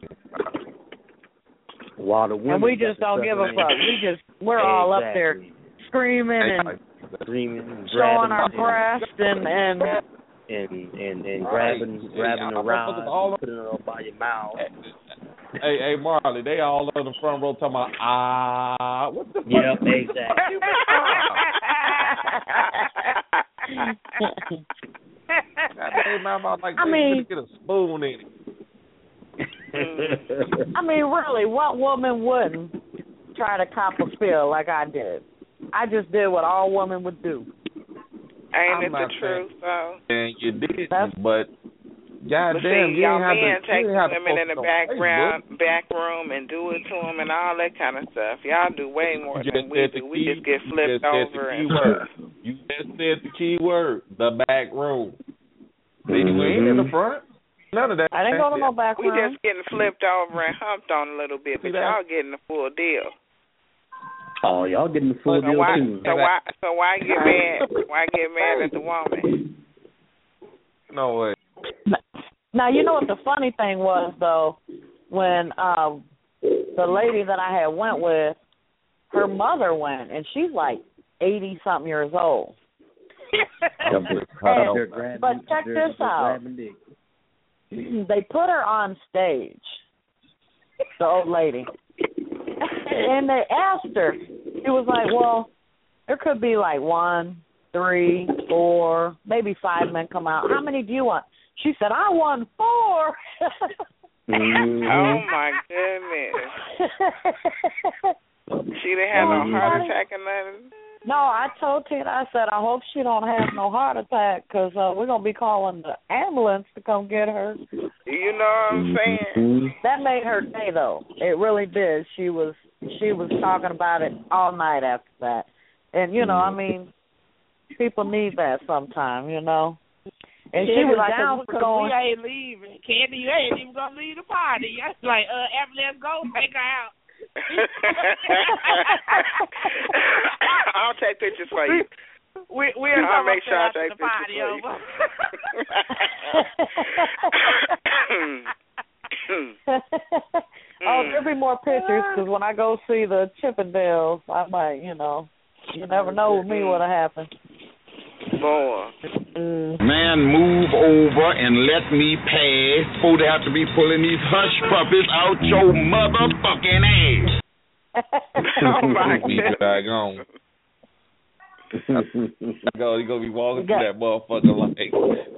G: While the women
H: and we just don't give a fuck. We just, we're
G: exactly.
H: all up there screaming and
G: screaming, and
H: showing our
G: and,
H: breast and... and
G: and and, and
C: right.
G: grabbing grabbing
C: hey,
G: the rod,
C: all
G: putting it up by your mouth.
C: Hey, hey, Marley, they all on the front row talking about ah, what the fuck?
G: Yep, exactly.
C: like
H: I mean,
C: get a spoon in it.
H: I mean, really, what woman wouldn't try to cop a feel like I did? I just did what all women would do.
E: Ain't
C: I'm
E: it the truth, though?
C: And you did, but goddamn,
E: see,
C: you
E: y'all
C: ain't have
E: men
C: to.
E: take
C: the
E: women in the background, back room, and do it to them and all that kind of stuff. Y'all do way more than we do. We just get flipped over and stuff.
C: You just said the key word, the back room. See,
G: mm-hmm.
C: we ain't in the front. None of that.
H: I didn't go to no back
E: room. We
H: room.
E: just getting flipped over and humped on a little bit, but y'all getting the full deal.
G: Oh, y'all getting the full
E: so
G: deal
E: why,
G: too.
E: So why, so why get mad? Why get mad at the woman?
C: No way.
H: Now you know what the funny thing was though, when um, the lady that I had went with, her mother went, and she's like eighty something years old. and, but check this out. They put her on stage, the old lady. And they asked her, she was like, well, there could be like one, three, four, maybe five men come out. How many do you want? She said, I want four.
E: mm-hmm. Oh, my goodness. She didn't have no heart attack or nothing?
H: No, I told Tina, I said, I hope she don't have no heart attack because uh, we're going to be calling the ambulance to come get her.
E: You know what I'm saying?
H: That made her day, though. It really did. She was she was talking about it all night after that. And, you know, I mean, people need that sometime, you know. And she was
F: like,
H: down for
F: because
H: going.
F: we ain't leaving. Candy, you ain't even going to leave the party. I was like, uh, let's go, take her out.
E: I'll take pictures for you.
F: We, we
E: I'll make sure I take
F: the party
E: pictures
F: over.
H: Oh, there'll be more pictures because when I go see the Chippendales, I might, you know, you never know with me what'll happen.
E: More.
M: Mm. Man, move over and let me pass before they have to be pulling these hush puppies out your motherfucking ass.
E: Oh, my God.
C: on. Go, you gonna be walking through that motherfucker like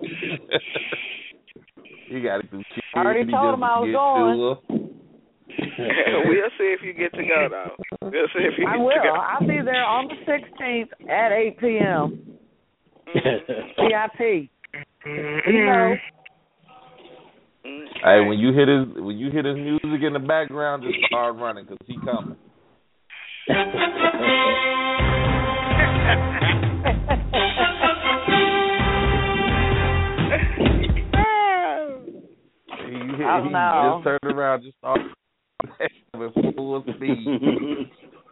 C: you gotta do.
H: I already told him I was going.
E: We'll see if you get to go though. We'll see if you
H: I
E: get
H: will.
E: to go.
H: I'll be there on the sixteenth at eight p.m. V I P. You know.
C: Hey, when you hit his when you hit his music in the background, just start running because he coming. he, he,
H: I don't
C: he
H: know.
C: just turned around, just started with full speed.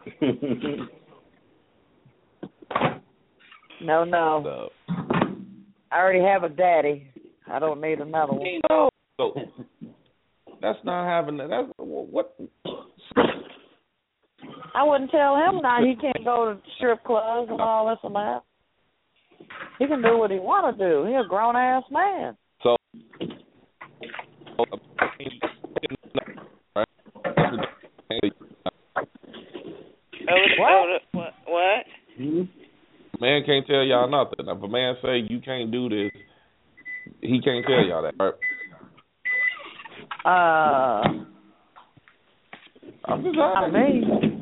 H: No, no.
C: So.
H: I already have a daddy. I don't need another one.
C: No. So, that's not having that. That's what.
H: I wouldn't tell him now he can't go to strip clubs and all this and that. He can do what he want to do. He's a grown ass man.
C: So,
E: what? What? What?
C: Man can't tell y'all nothing. If a man say you can't do this, he can't tell y'all that, right?
H: Uh,
C: I'm just
H: not me.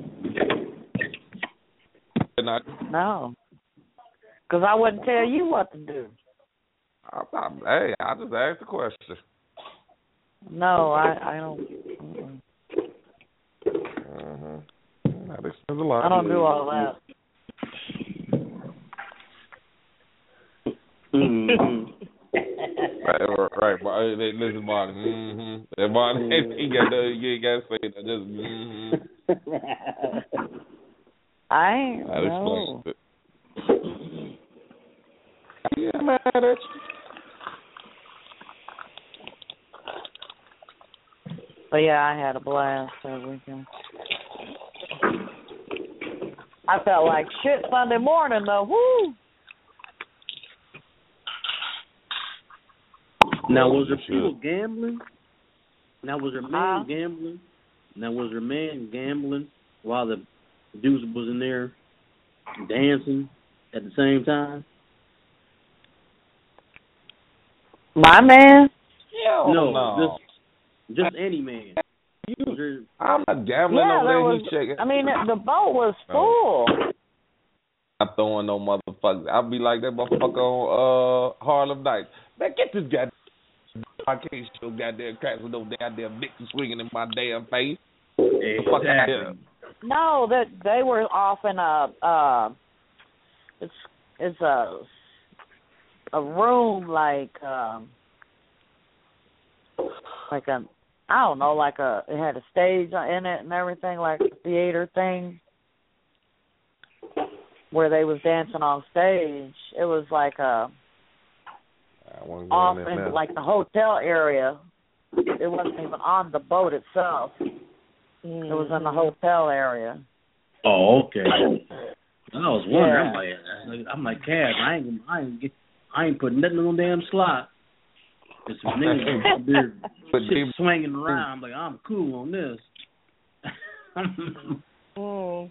C: Not,
H: no, because I wouldn't tell you what to do.
C: I'm not, hey, I just asked the question.
H: No, I, I don't.
C: Mm-hmm. Now, this is a lot.
H: I don't do all that.
G: Mm-hmm.
C: Right, right, right. Listen, Martin. Mm-hmm. That Martin, mm-hmm. he got the, you ain't got to say that. Just, mm-hmm.
H: I ain't know.
C: Yeah, mad at you.
H: But yeah, I had a blast that weekend. I felt like shit Sunday morning though. Woo!
L: Now was there people gambling? Now was there man
H: uh,
L: gambling? Now was there man gambling while the dudes was in there dancing at the same time?
H: My man?
C: Hell
L: no,
C: no.
L: Just, just any man.
C: You, I'm not gambling
H: yeah,
C: over there.
H: Was,
C: He checking.
H: I mean, the boat was full.
C: I'm throwing no motherfuckers. I'll be like that motherfucker on uh, Harlem Nights. Man, get this guy. I can't show goddamn cracks with no goddamn bitches swinging in my damn face.
L: Exactly.
H: No, that they were off in a uh, it's it's a a room like um, like a I don't know like a it had a stage in it and everything like a theater thing where they was dancing on stage. It was like a off in now. Like the hotel area. It wasn't even on the boat itself. Mm-hmm. It was in the hotel area.
L: Oh, okay. I was wondering. Yeah. I'm like, I'm like, Cass, I ain't, I ain't, get, I ain't putting nothing on the damn slot. There's some niggas out there shit swinging around. I'm like, I'm cool on this.
H: mm.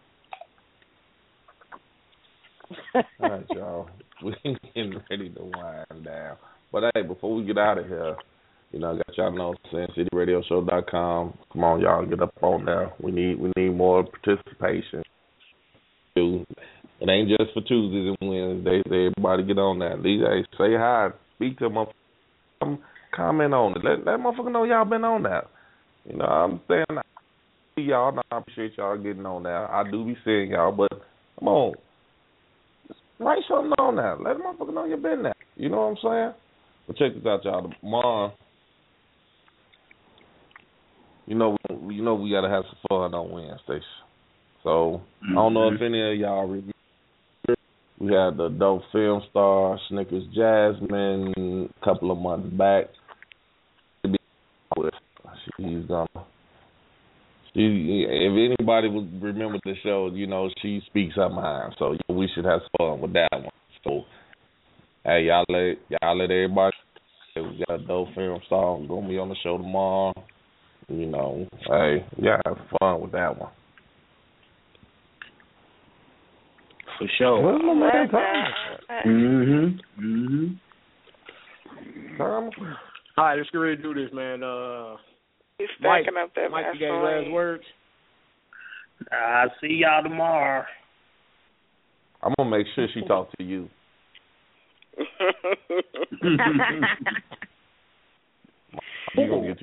C: All right, y'all. We're getting ready to wind down. But, hey, before we get out of here, you know, I got y'all know, Sin City Radio Show dot com. Come on, y'all, get up on there. We need we need more participation. It ain't just for Tuesdays and Wednesdays. Everybody get on that. These hey, say hi, speak to them, comment on it. Let that motherfucker know y'all been on that. You know, I'm saying I see y'all, and I appreciate y'all getting on there. I do be seeing y'all, but come on. Write something on that. Let the motherfucker know you been there. You know what I'm saying? But check this out, y'all. Tomorrow, you know, you know we gotta have some fun on Wednesdays. So mm-hmm. I don't know if any of y'all remember. We had the dope film star Snickers Jasmine a couple of months back. She's gonna. She, if anybody would remember the show, you know, she speaks her mind. So you know, we should have fun with that one. So, hey, y'all let y'all let everybody. We got a dope film star gonna be on the show tomorrow. You know, hey, yeah, have fun with that one.
D: For sure.
C: Where's my man Tom?
L: Mm-hmm. Mm-hmm.
C: Tom?
D: All right, let's get ready to do this, man. Uh,
E: He's
D: Mike,
E: stacking up that
D: Mike, you got any last words?
L: I'll see y'all tomorrow.
C: I'm gonna make sure she talks to you. You gonna get you.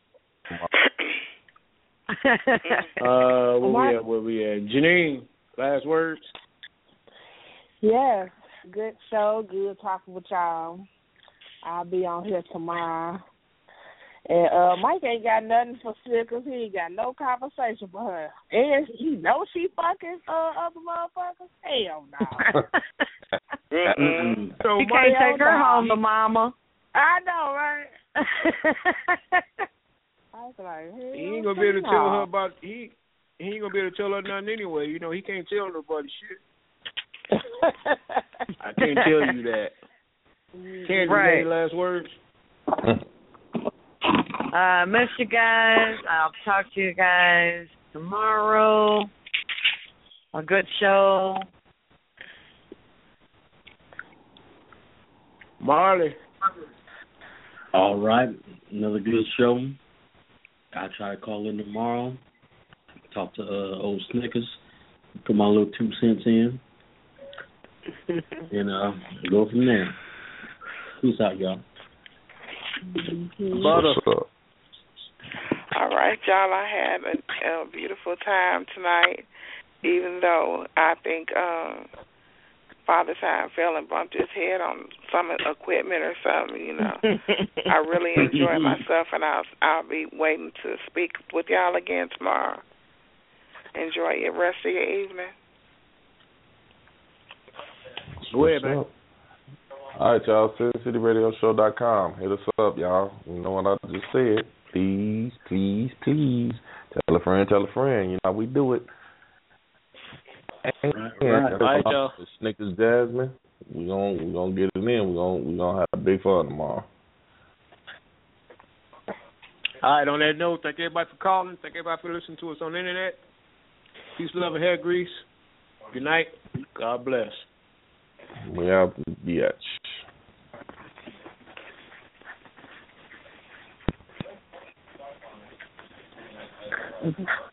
D: uh, where we at? Where we at? Janine, last words.
F: Yes, good show. Good talking with y'all. I'll be on here tomorrow. And uh, Mike ain't got nothing for Snickers. He ain't got no conversation for her. And he knows she fucking uh, other motherfuckers. Hell no.
H: Mm-mm. So you can't take her no. home to mama.
F: I know, right? I was like,
D: he ain't gonna be able to tell her about he. He ain't gonna be able to tell her nothing anyway. You know, he can't tell nobody shit. I can't tell you that. Candy,
H: right.
D: Any last words?
H: Uh, miss you guys. I'll talk to you guys tomorrow. A good show.
D: Marley.
L: All right. Another good show. I'll try to call in tomorrow. Talk to uh, old Snickers. Put my little two cents in. and uh, go from there. Peace out, y'all.
D: Mm-hmm.
C: Butter.
E: All right, y'all. I had a, a beautiful time tonight, even though I think um, father's side fell and bumped his head on some equipment or something. You know, I really enjoy myself, and I'll I'll be waiting to speak with y'all again tomorrow. Enjoy your rest of your evening.
D: Go ahead, man.
C: All right, y'all. Sin City Radio Show dot com. Hit us up, y'all. You know what I just said. Please, please, please. Tell a friend, tell a friend. You know how we do it. And,
D: right, right, right, y'all.
C: Snickers Jasmine. We gonna we gonna get it in. We gonna we gonna have big fun tomorrow.
D: All right. On that note, thank everybody for calling. Thank everybody for listening to us on the internet. Peace, love, and hair grease. Good night. God bless.
C: We out the bitch.
F: Mm-hmm.